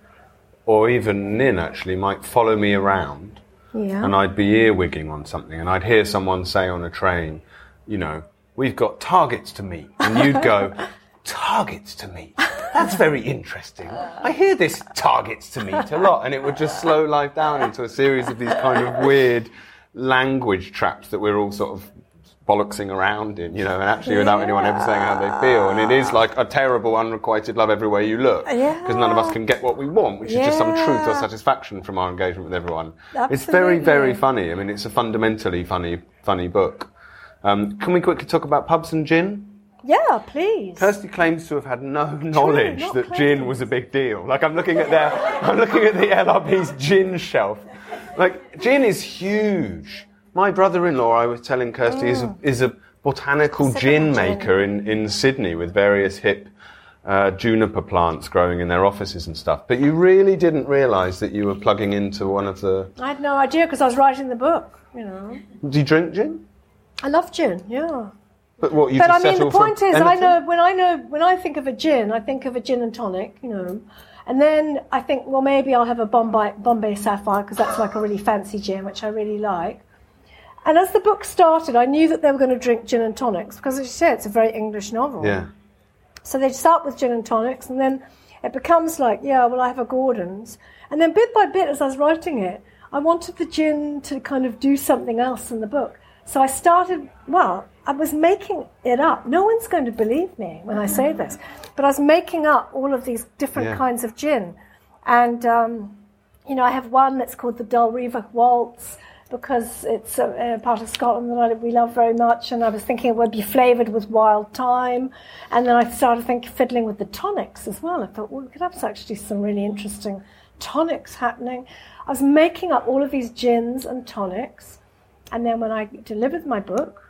or even Nin actually, might follow me around, yeah. and I'd be earwigging on something, and I'd hear someone say on a train, you know, we've got targets to meet, and you'd go, targets to meet? That's very interesting. I hear this targets to meet a lot, and it would just slow life down into a series of these kind of weird language traps that we're all sort of bollocksing around in, you know, and actually without yeah. anyone ever saying how they feel. And it is like a terrible, unrequited love everywhere you look, because yeah. none of us can get what we want, which yeah. is just some truth or satisfaction from our engagement with everyone. Absolutely. It's very, very funny. I mean, it's a fundamentally funny, funny book. Um, can we quickly talk about pubs and gin? Yeah, please. Kirsty claims to have had no knowledge not that claims. gin was a big deal. Like, I'm looking at their, I'm looking at the L R B's gin shelf. Like, gin is huge. My brother-in-law, I was telling Kirsty, mm. is a, is a botanical gin maker in, in Sydney with various hip uh, juniper plants growing in their offices and stuff. But you really didn't realise that you were plugging into one of the... I had no idea because I was writing the book, you know. Do you drink gin? I love gin, yeah. But what, you but just I mean, the settle for point is, I anything? know when I know when I think of a gin, I think of a gin and tonic, you know, and then I think, well, maybe I'll have a Bombay Bombay Sapphire because that's like a really fancy gin, which I really like. And as the book started, I knew that they were going to drink gin and tonics because, as you said, it's a very English novel. Yeah. So they start with gin and tonics, and then it becomes like, yeah, well, I have a Gordon's, and then bit by bit, as I was writing it, I wanted the gin to kind of do something else in the book. So I started, well, I was making it up. No one's going to believe me when I say this, but I was making up all of these different yeah. kinds of gin. And, um, you know, I have one that's called the Dalriva Waltz because it's a, a part of Scotland that I, we love very much, and I was thinking it would be flavoured with wild thyme. And then I started thinking, fiddling with the tonics as well. I thought, well, we could have actually some really interesting tonics happening. I was making up all of these gins and tonics. And then when I delivered my book,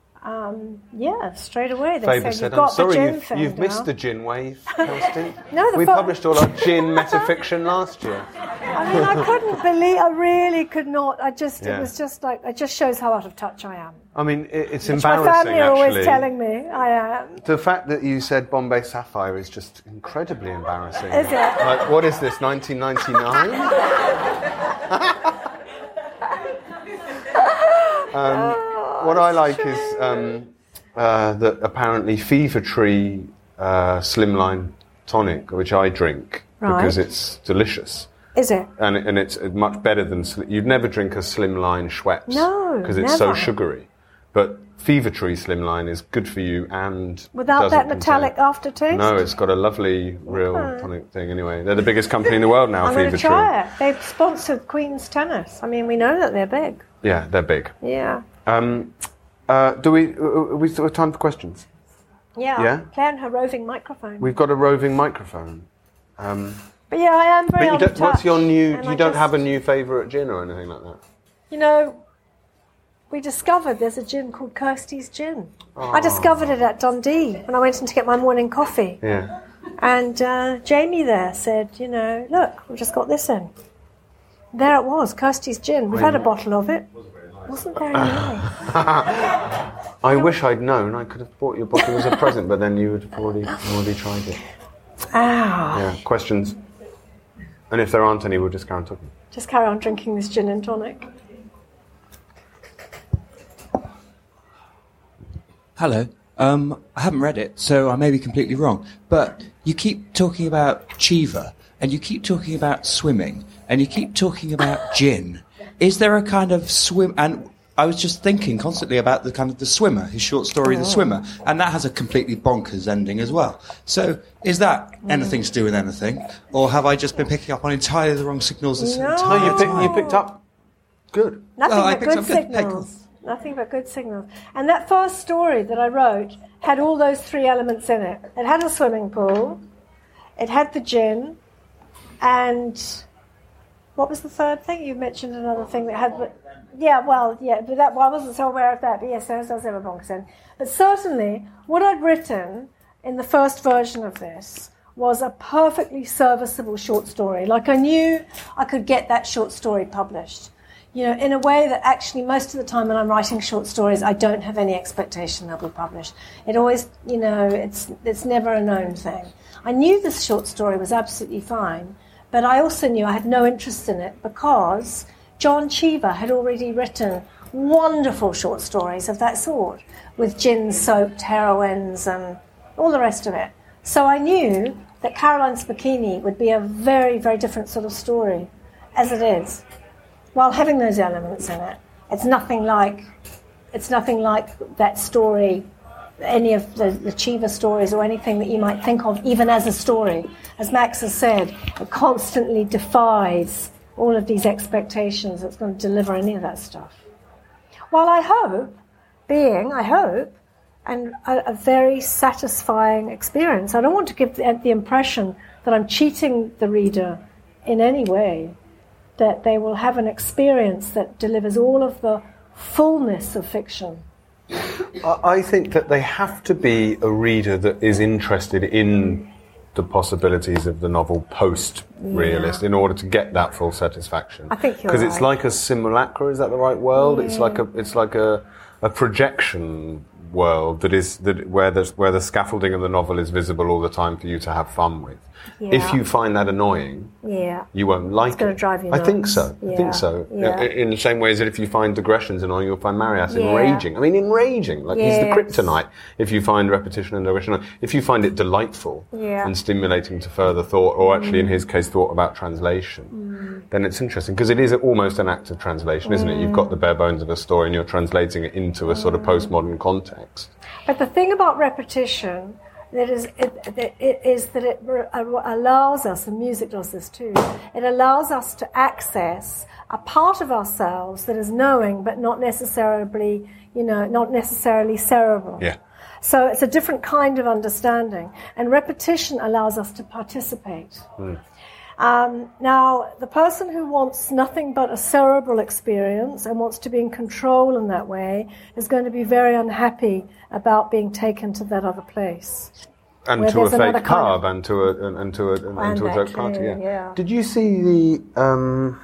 um, yeah, straight away they Faber said, said, you've I'm got sorry, the gin you've, thing you've missed now. the gin wave, Kirsty. No, the we fo- published all our gin metafiction last year. I mean, I couldn't believe, I really could not. I just, Yeah. it was just like, it just shows how out of touch I am. I mean, it, it's Which my embarrassing, family are always actually. telling me I am. The fact that you said Bombay Sapphire is just incredibly embarrassing. Is it? Like, what is this, nineteen ninety-nine? um, what I like is um, uh, that apparently Fever Tree uh, Slimline Tonic, which I drink Right. because it's delicious. Is it? And, and it's much better than... Sli- You'd never drink a Slimline Schweppes. No, because it's so never. sugary. But Fever Tree Slimline is good for you and... Without doesn't that metallic contain- aftertaste? No, it's got a lovely, real Okay. tonic thing anyway. They're the biggest company in the world now, I'm Fever going to Tree. try it. They've sponsored Queen's Tennis. I mean, we know that they're big. Yeah, they're big. Yeah. Um, uh, do we... Uh, we still have time for questions? Yeah. Yeah? Claire and her roving microphone. We've got a roving microphone. Um, But yeah, I am very but you out don't, of what's touch, your new... and You I don't just- have a new favourite gin or anything like that? You know, we discovered there's a gin called Kirsty's Gin. I discovered it at Dundee when I went in to get my morning coffee. Yeah. And uh, Jamie there said, you know, look, we've just got this in. There it was, Kirsty's Gin. We've had a bottle of it. Wasn't very nice. I wish I'd known. I could have bought you a bottle as a present, but then you would have already, already tried it. Ah. Yeah, questions? And if there aren't any, we'll just carry on talking. Just carry on drinking this gin and tonic. Hello. Um, I haven't read it, so I may be completely wrong. But you keep talking about Chiva, and you keep talking about swimming, and you keep talking about gin. Is there a kind of swim... And I was just thinking constantly about the kind of The Swimmer, his short story, oh. The Swimmer, and that has a completely bonkers ending as well. So is that mm. anything to do with anything, or have I just been picking up on entirely the wrong signals this no. entire No, you, pick, time? you picked up good. Nothing oh, but good signals. Good. Nothing but good signals. And that first story that I wrote had all those three elements in it. It had a swimming pool, it had the gin, and what was the third thing? You mentioned another thing that had... Yeah, well, yeah, but that, well, I wasn't so aware of that, but yes, there was also a bonkers end. But certainly, what I'd written in the first version of this was a perfectly serviceable short story. Like, I knew I could get that short story published. You know, in a way that actually most of the time when I'm writing short stories, I don't have any expectation they'll be published. It always, you know, it's it's never a known thing. I knew this short story was absolutely fine, but I also knew I had no interest in it because John Cheever had already written wonderful short stories of that sort, with gin-soaked heroines and all the rest of it. So I knew that Caroline Spicchini would be a very, very different sort of story, as it is. While having those elements in it, it's nothing like it's nothing like that story, any of the, the Cheever stories or anything that you might think of, even as a story. As Max has said, it constantly defies all of these expectations that's going to deliver any of that stuff. While I hope, being, I hope, and a, a very satisfying experience. I don't want to give the, the impression that I'm cheating the reader in any way, that they will have an experience that delivers all of the fullness of fiction. I think that they have to be a reader that is interested in the possibilities of the novel post-realist yeah. in order to get that full satisfaction. I think you're Because right. it's like a simulacra, is that the right world? Yeah. It's like a it's like a, a projection world that is that where the where the scaffolding of the novel is visible all the time for you to have fun with. Yeah. If you find that annoying, yeah. you won't like it's going it. to drive you I nuts. think so. Yeah. I think so. Yeah. In the same way as that if you find digressions annoying, you'll find Marias yeah. enraging. I mean, enraging. Like yes. he's the kryptonite. If you find repetition and digression, if you find it delightful yeah. and stimulating to further thought, or actually in his case, thought about translation, mm. then it's interesting because it is almost an act of translation, isn't mm. it? You've got the bare bones of a story and you're translating it into a sort of postmodern context. But the thing about repetition that is, it, it, it is that it allows us, and music does this too, it allows us to access a part of ourselves that is knowing but not necessarily, you know, not necessarily cerebral. Yeah. So it's a different kind of understanding. And repetition allows us to participate. Mm. Um, now, the person who wants nothing but a cerebral experience and wants to be in control in that way is going to be very unhappy about being taken to that other place. And to a fake pub, and to a and, and to a and, and to a joke party. Yeah. yeah. Did you see the? Um,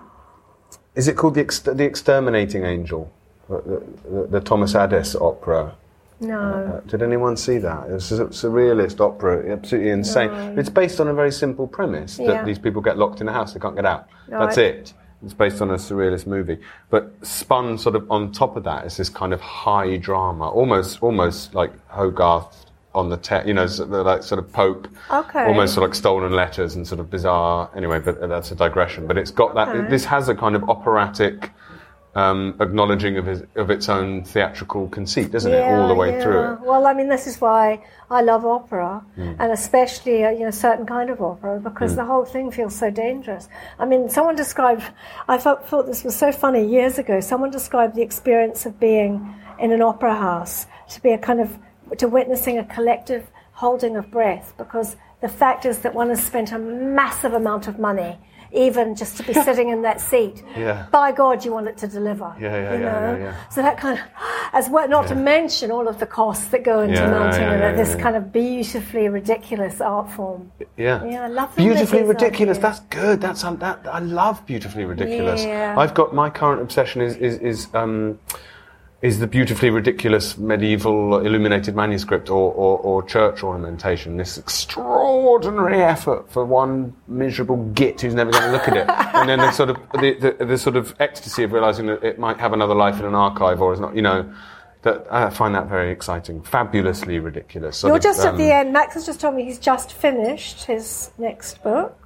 is it called the Ex- the Exterminating Angel, the, the, the Thomas Addis opera? No. Uh, did anyone see that? It's a surrealist opera, absolutely insane. No. It's based on a very simple premise that yeah. these people get locked in a house, they can't get out. Right. That's it. It's based on a surrealist movie. But spun sort of on top of that is this kind of high drama, almost almost like Hogarth on the te- you know, sort of like sort of Pope, okay. almost sort of like stolen letters and sort of bizarre. Anyway, but that's a digression. But it's got that. Okay. This has a kind of operatic um, acknowledging of his, of its own theatrical conceit, doesn't yeah, it, all the way yeah. through it? Well, I mean, this is why I love opera, mm. and especially a you know certain kind of opera, because mm. the whole thing feels so dangerous. I mean, someone described. I thought, thought this was so funny years ago. Someone described the experience of being in an opera house to be a kind of to witnessing a collective holding of breath, because the fact is that one has spent a massive amount of money, even just to be sitting in that seat. Yeah. By God, you want it to deliver. Yeah, yeah, you yeah, know? yeah, yeah. So that kind of, as well, not yeah. to mention all of the costs that go into yeah, mounting yeah, yeah, this yeah. kind of beautifully ridiculous art form. Yeah. Yeah, I love Beautifully these ridiculous. ideas. That's good. That's um, that. I love beautifully ridiculous. Yeah. I've got my current obsession is is is um. is the beautifully ridiculous medieval illuminated manuscript or, or, or church ornamentation, this extraordinary effort for one miserable git who's never going to look at it. And then the sort of the, the, the sort of ecstasy of realising that it might have another life in an archive or is not, you know, that I find that very exciting. Fabulously ridiculous. Sort You're of, just um, at the end. Max has just told me he's just finished his next book.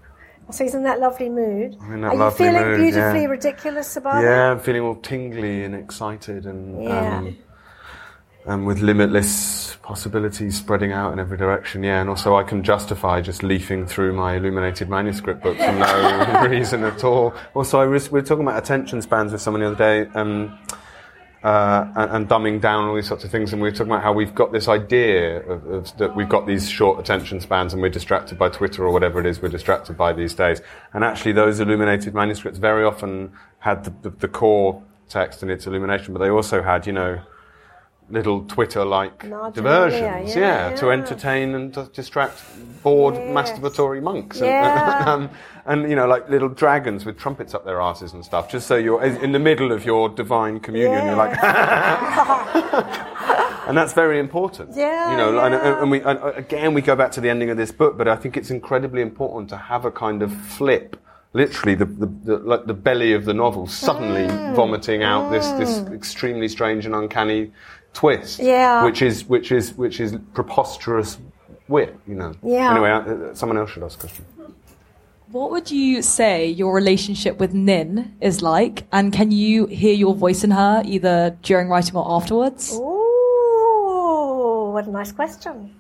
So he's in that lovely mood. I'm in that Are you lovely feeling mood, beautifully yeah. ridiculous about Yeah, it? I'm feeling all tingly and excited and Yeah. um, and with limitless possibilities spreading out in every direction. Yeah, and also I can justify just leafing through my illuminated manuscript book for no reason at all. Also, I was, we were talking about attention spans with someone the other day. Um, Uh, and, and dumbing down all these sorts of things, and we were talking about how we've got this idea of, of that we've got these short attention spans, and we're distracted by Twitter or whatever it is we're distracted by these days. And actually, those illuminated manuscripts very often had the, the, the core text and its illumination, but they also had, you know, little Twitter-like Marginalia, diversions, yeah, yeah, yeah. to entertain and to distract bored Yes. masturbatory monks. Yeah. And, um, and, you know, like little dragons with trumpets up their asses and stuff, just so you're in the middle of your divine communion, Yeah. you're like, and that's very important. Yeah, You know, and, yeah. and we, and again, we go back to the ending of this book, but I think it's incredibly important to have a kind of flip. Literally, the, the, the like the belly of the novel suddenly Mm. vomiting out this, this extremely strange and uncanny twist, Yeah. which is which is which is preposterous wit, you know. Yeah. Anyway, uh, someone else should ask a question. What would you say your relationship with Nin is like, and can you hear your voice in her either during writing or afterwards? Ooh, what a nice question.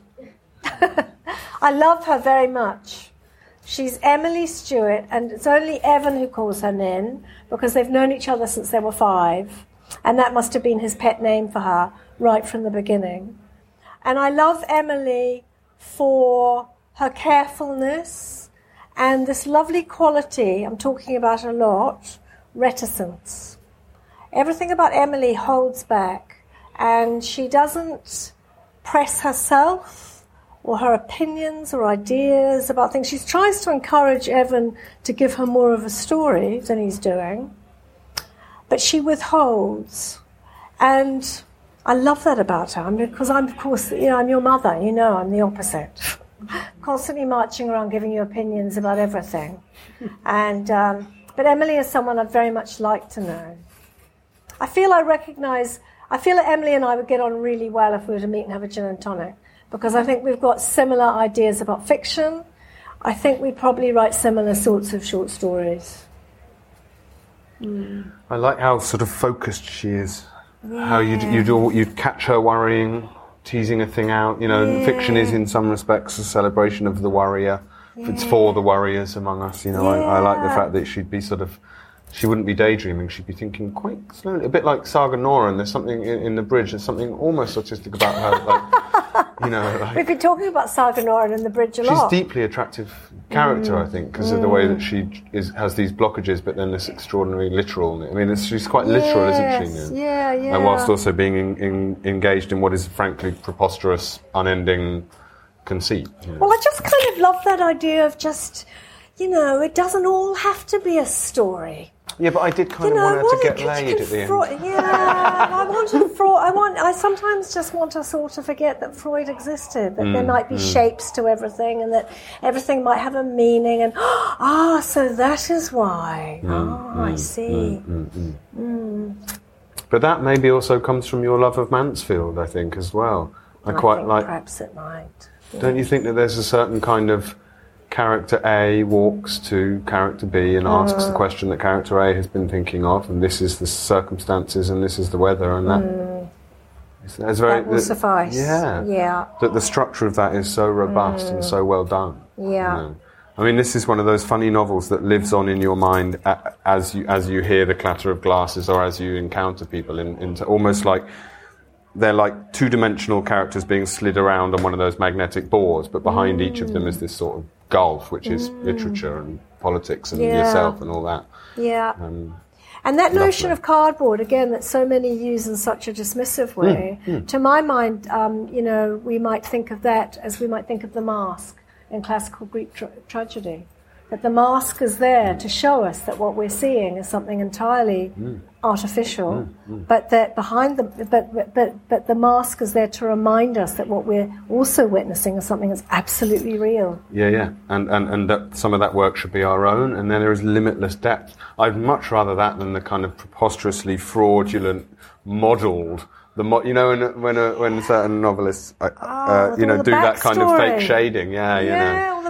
I love her very much. She's Emily Stewart, and it's only Evan who calls her Nin, because they've known each other since they were five, and that must have been his pet name for her right from the beginning. And I love Emily for her carefulness and this lovely quality, I'm talking about a lot, reticence. Everything about Emily holds back, and she doesn't press herself or her opinions or ideas about things. She tries to encourage Evan to give her more of a story than he's doing, but she withholds. And I love that about her, I mean, because I'm, of course, you know, I'm your mother, you know, I'm the opposite. Constantly marching around giving you opinions about everything. And um, but Emily is someone I'd very much like to know. I feel I recognise, I feel that Emily and I would get on really well if we were to meet and have a gin and tonic, because I think we've got similar ideas about fiction. I think we probably write similar sorts of short stories. Mm. I like how sort of focused she is. Yeah. How you'd, you'd, all, you'd catch her worrying, teasing a thing out. You know, Yeah. fiction is in some respects a celebration of the warrior. Yeah. It's for the warriors among us. You know, I, I like the Yeah. fact that she'd be sort of, she wouldn't be daydreaming. She'd be thinking quite slowly, a bit like Saga Nora. And there's something in, in the bridge. There's something almost autistic about her. Like, you know, like, We've been talking about Saga Nora and the bridge a she's lot. a deeply attractive character, Mm. I think, because of the way that she is, has these blockages, but then this extraordinary literal. I mean, it's, she's quite literal, isn't she? Yes, Nan? yeah, yeah. And whilst also being in, in, engaged in what is frankly preposterous, unending conceit. You know. Well, I just kind of love that idea of just, you know, it doesn't all have to be a story. Yeah, but I did kind You of know, want her what to if get you laid can at the end. Freud, yeah, I wanted Freud. I want. I sometimes just want us all to forget that Freud existed. That there Mm, might be mm. shapes to everything, and that everything might have a meaning. And ah, so that is why. Mm, ah, I mm, see. mm, mm, mm. Mm. But that maybe also comes from your love of Mansfield, I think, as well. I, I quite think like. Perhaps it might. Don't you think that there's a certain kind of character A walks to character B and asks the Mm. question that character A has been thinking of, and this is the circumstances, and this is the weather, and that. Mm. It's, it's very, That will that- suffice. Yeah. Yeah. That the structure of that is so robust and Mm. so well done. Yeah. you know. I mean, this is one of those funny novels that lives on in your mind a- as you as you hear the clatter of glasses or as you encounter people, in, in almost like they're like two-dimensional characters being slid around on one of those magnetic boards, but behind each of them is this sort of gulf, which is Mm. literature and politics and Yeah. yourself and all that. Yeah. Um, And that notion lovely. of cardboard, again, that so many use in such a dismissive way, Mm, mm. to my mind, um, you know, we might think of that as we might think of the mask in classical Greek tra- tragedy. That the mask is there to show us that what we're seeing is something entirely Mm. artificial, Mm, mm. but that behind the but, but but but the mask is there to remind us that what we're also witnessing is something that's absolutely real. Yeah, yeah, and, and and that some of that work should be our own, and then there is limitless depth. I'd much rather that than the kind of preposterously fraudulent, modelled. The mo- you know when when a, when certain novelists uh, uh, with you know all the do that kind of fake backstory. shading, yeah, you Yeah, know, all the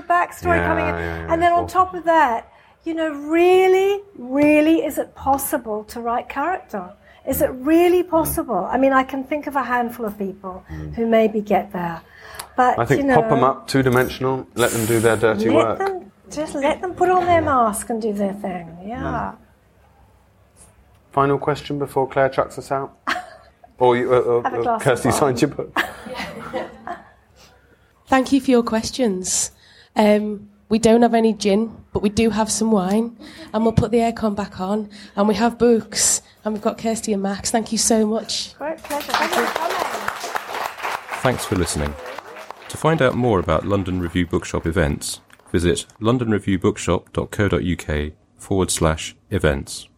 the backstory Yeah, coming in. yeah, yeah, and then on awesome. top of that, you know, really, really, is it possible to write character? Is it really possible? I mean, I can think of a handful of people Mm. who maybe get there. But, I think you know, pop them up, two-dimensional, let them do their dirty let work. Them, just let them put on their mask and do their thing. Yeah. Final question before Claire chucks us out? Or, you, uh, Have a uh, glass Kirsty of wine. signs your book? Thank you for your questions. Um, we don't have any gin, but we do have some wine, and we'll put the aircon back on, and we have books, and we've got Kirsty and Max. Thank you so much. Great pleasure. Thank you for coming. Thanks for listening. To find out more about London Review Bookshop events, visit londonreviewbookshop.co.uk forward slash events.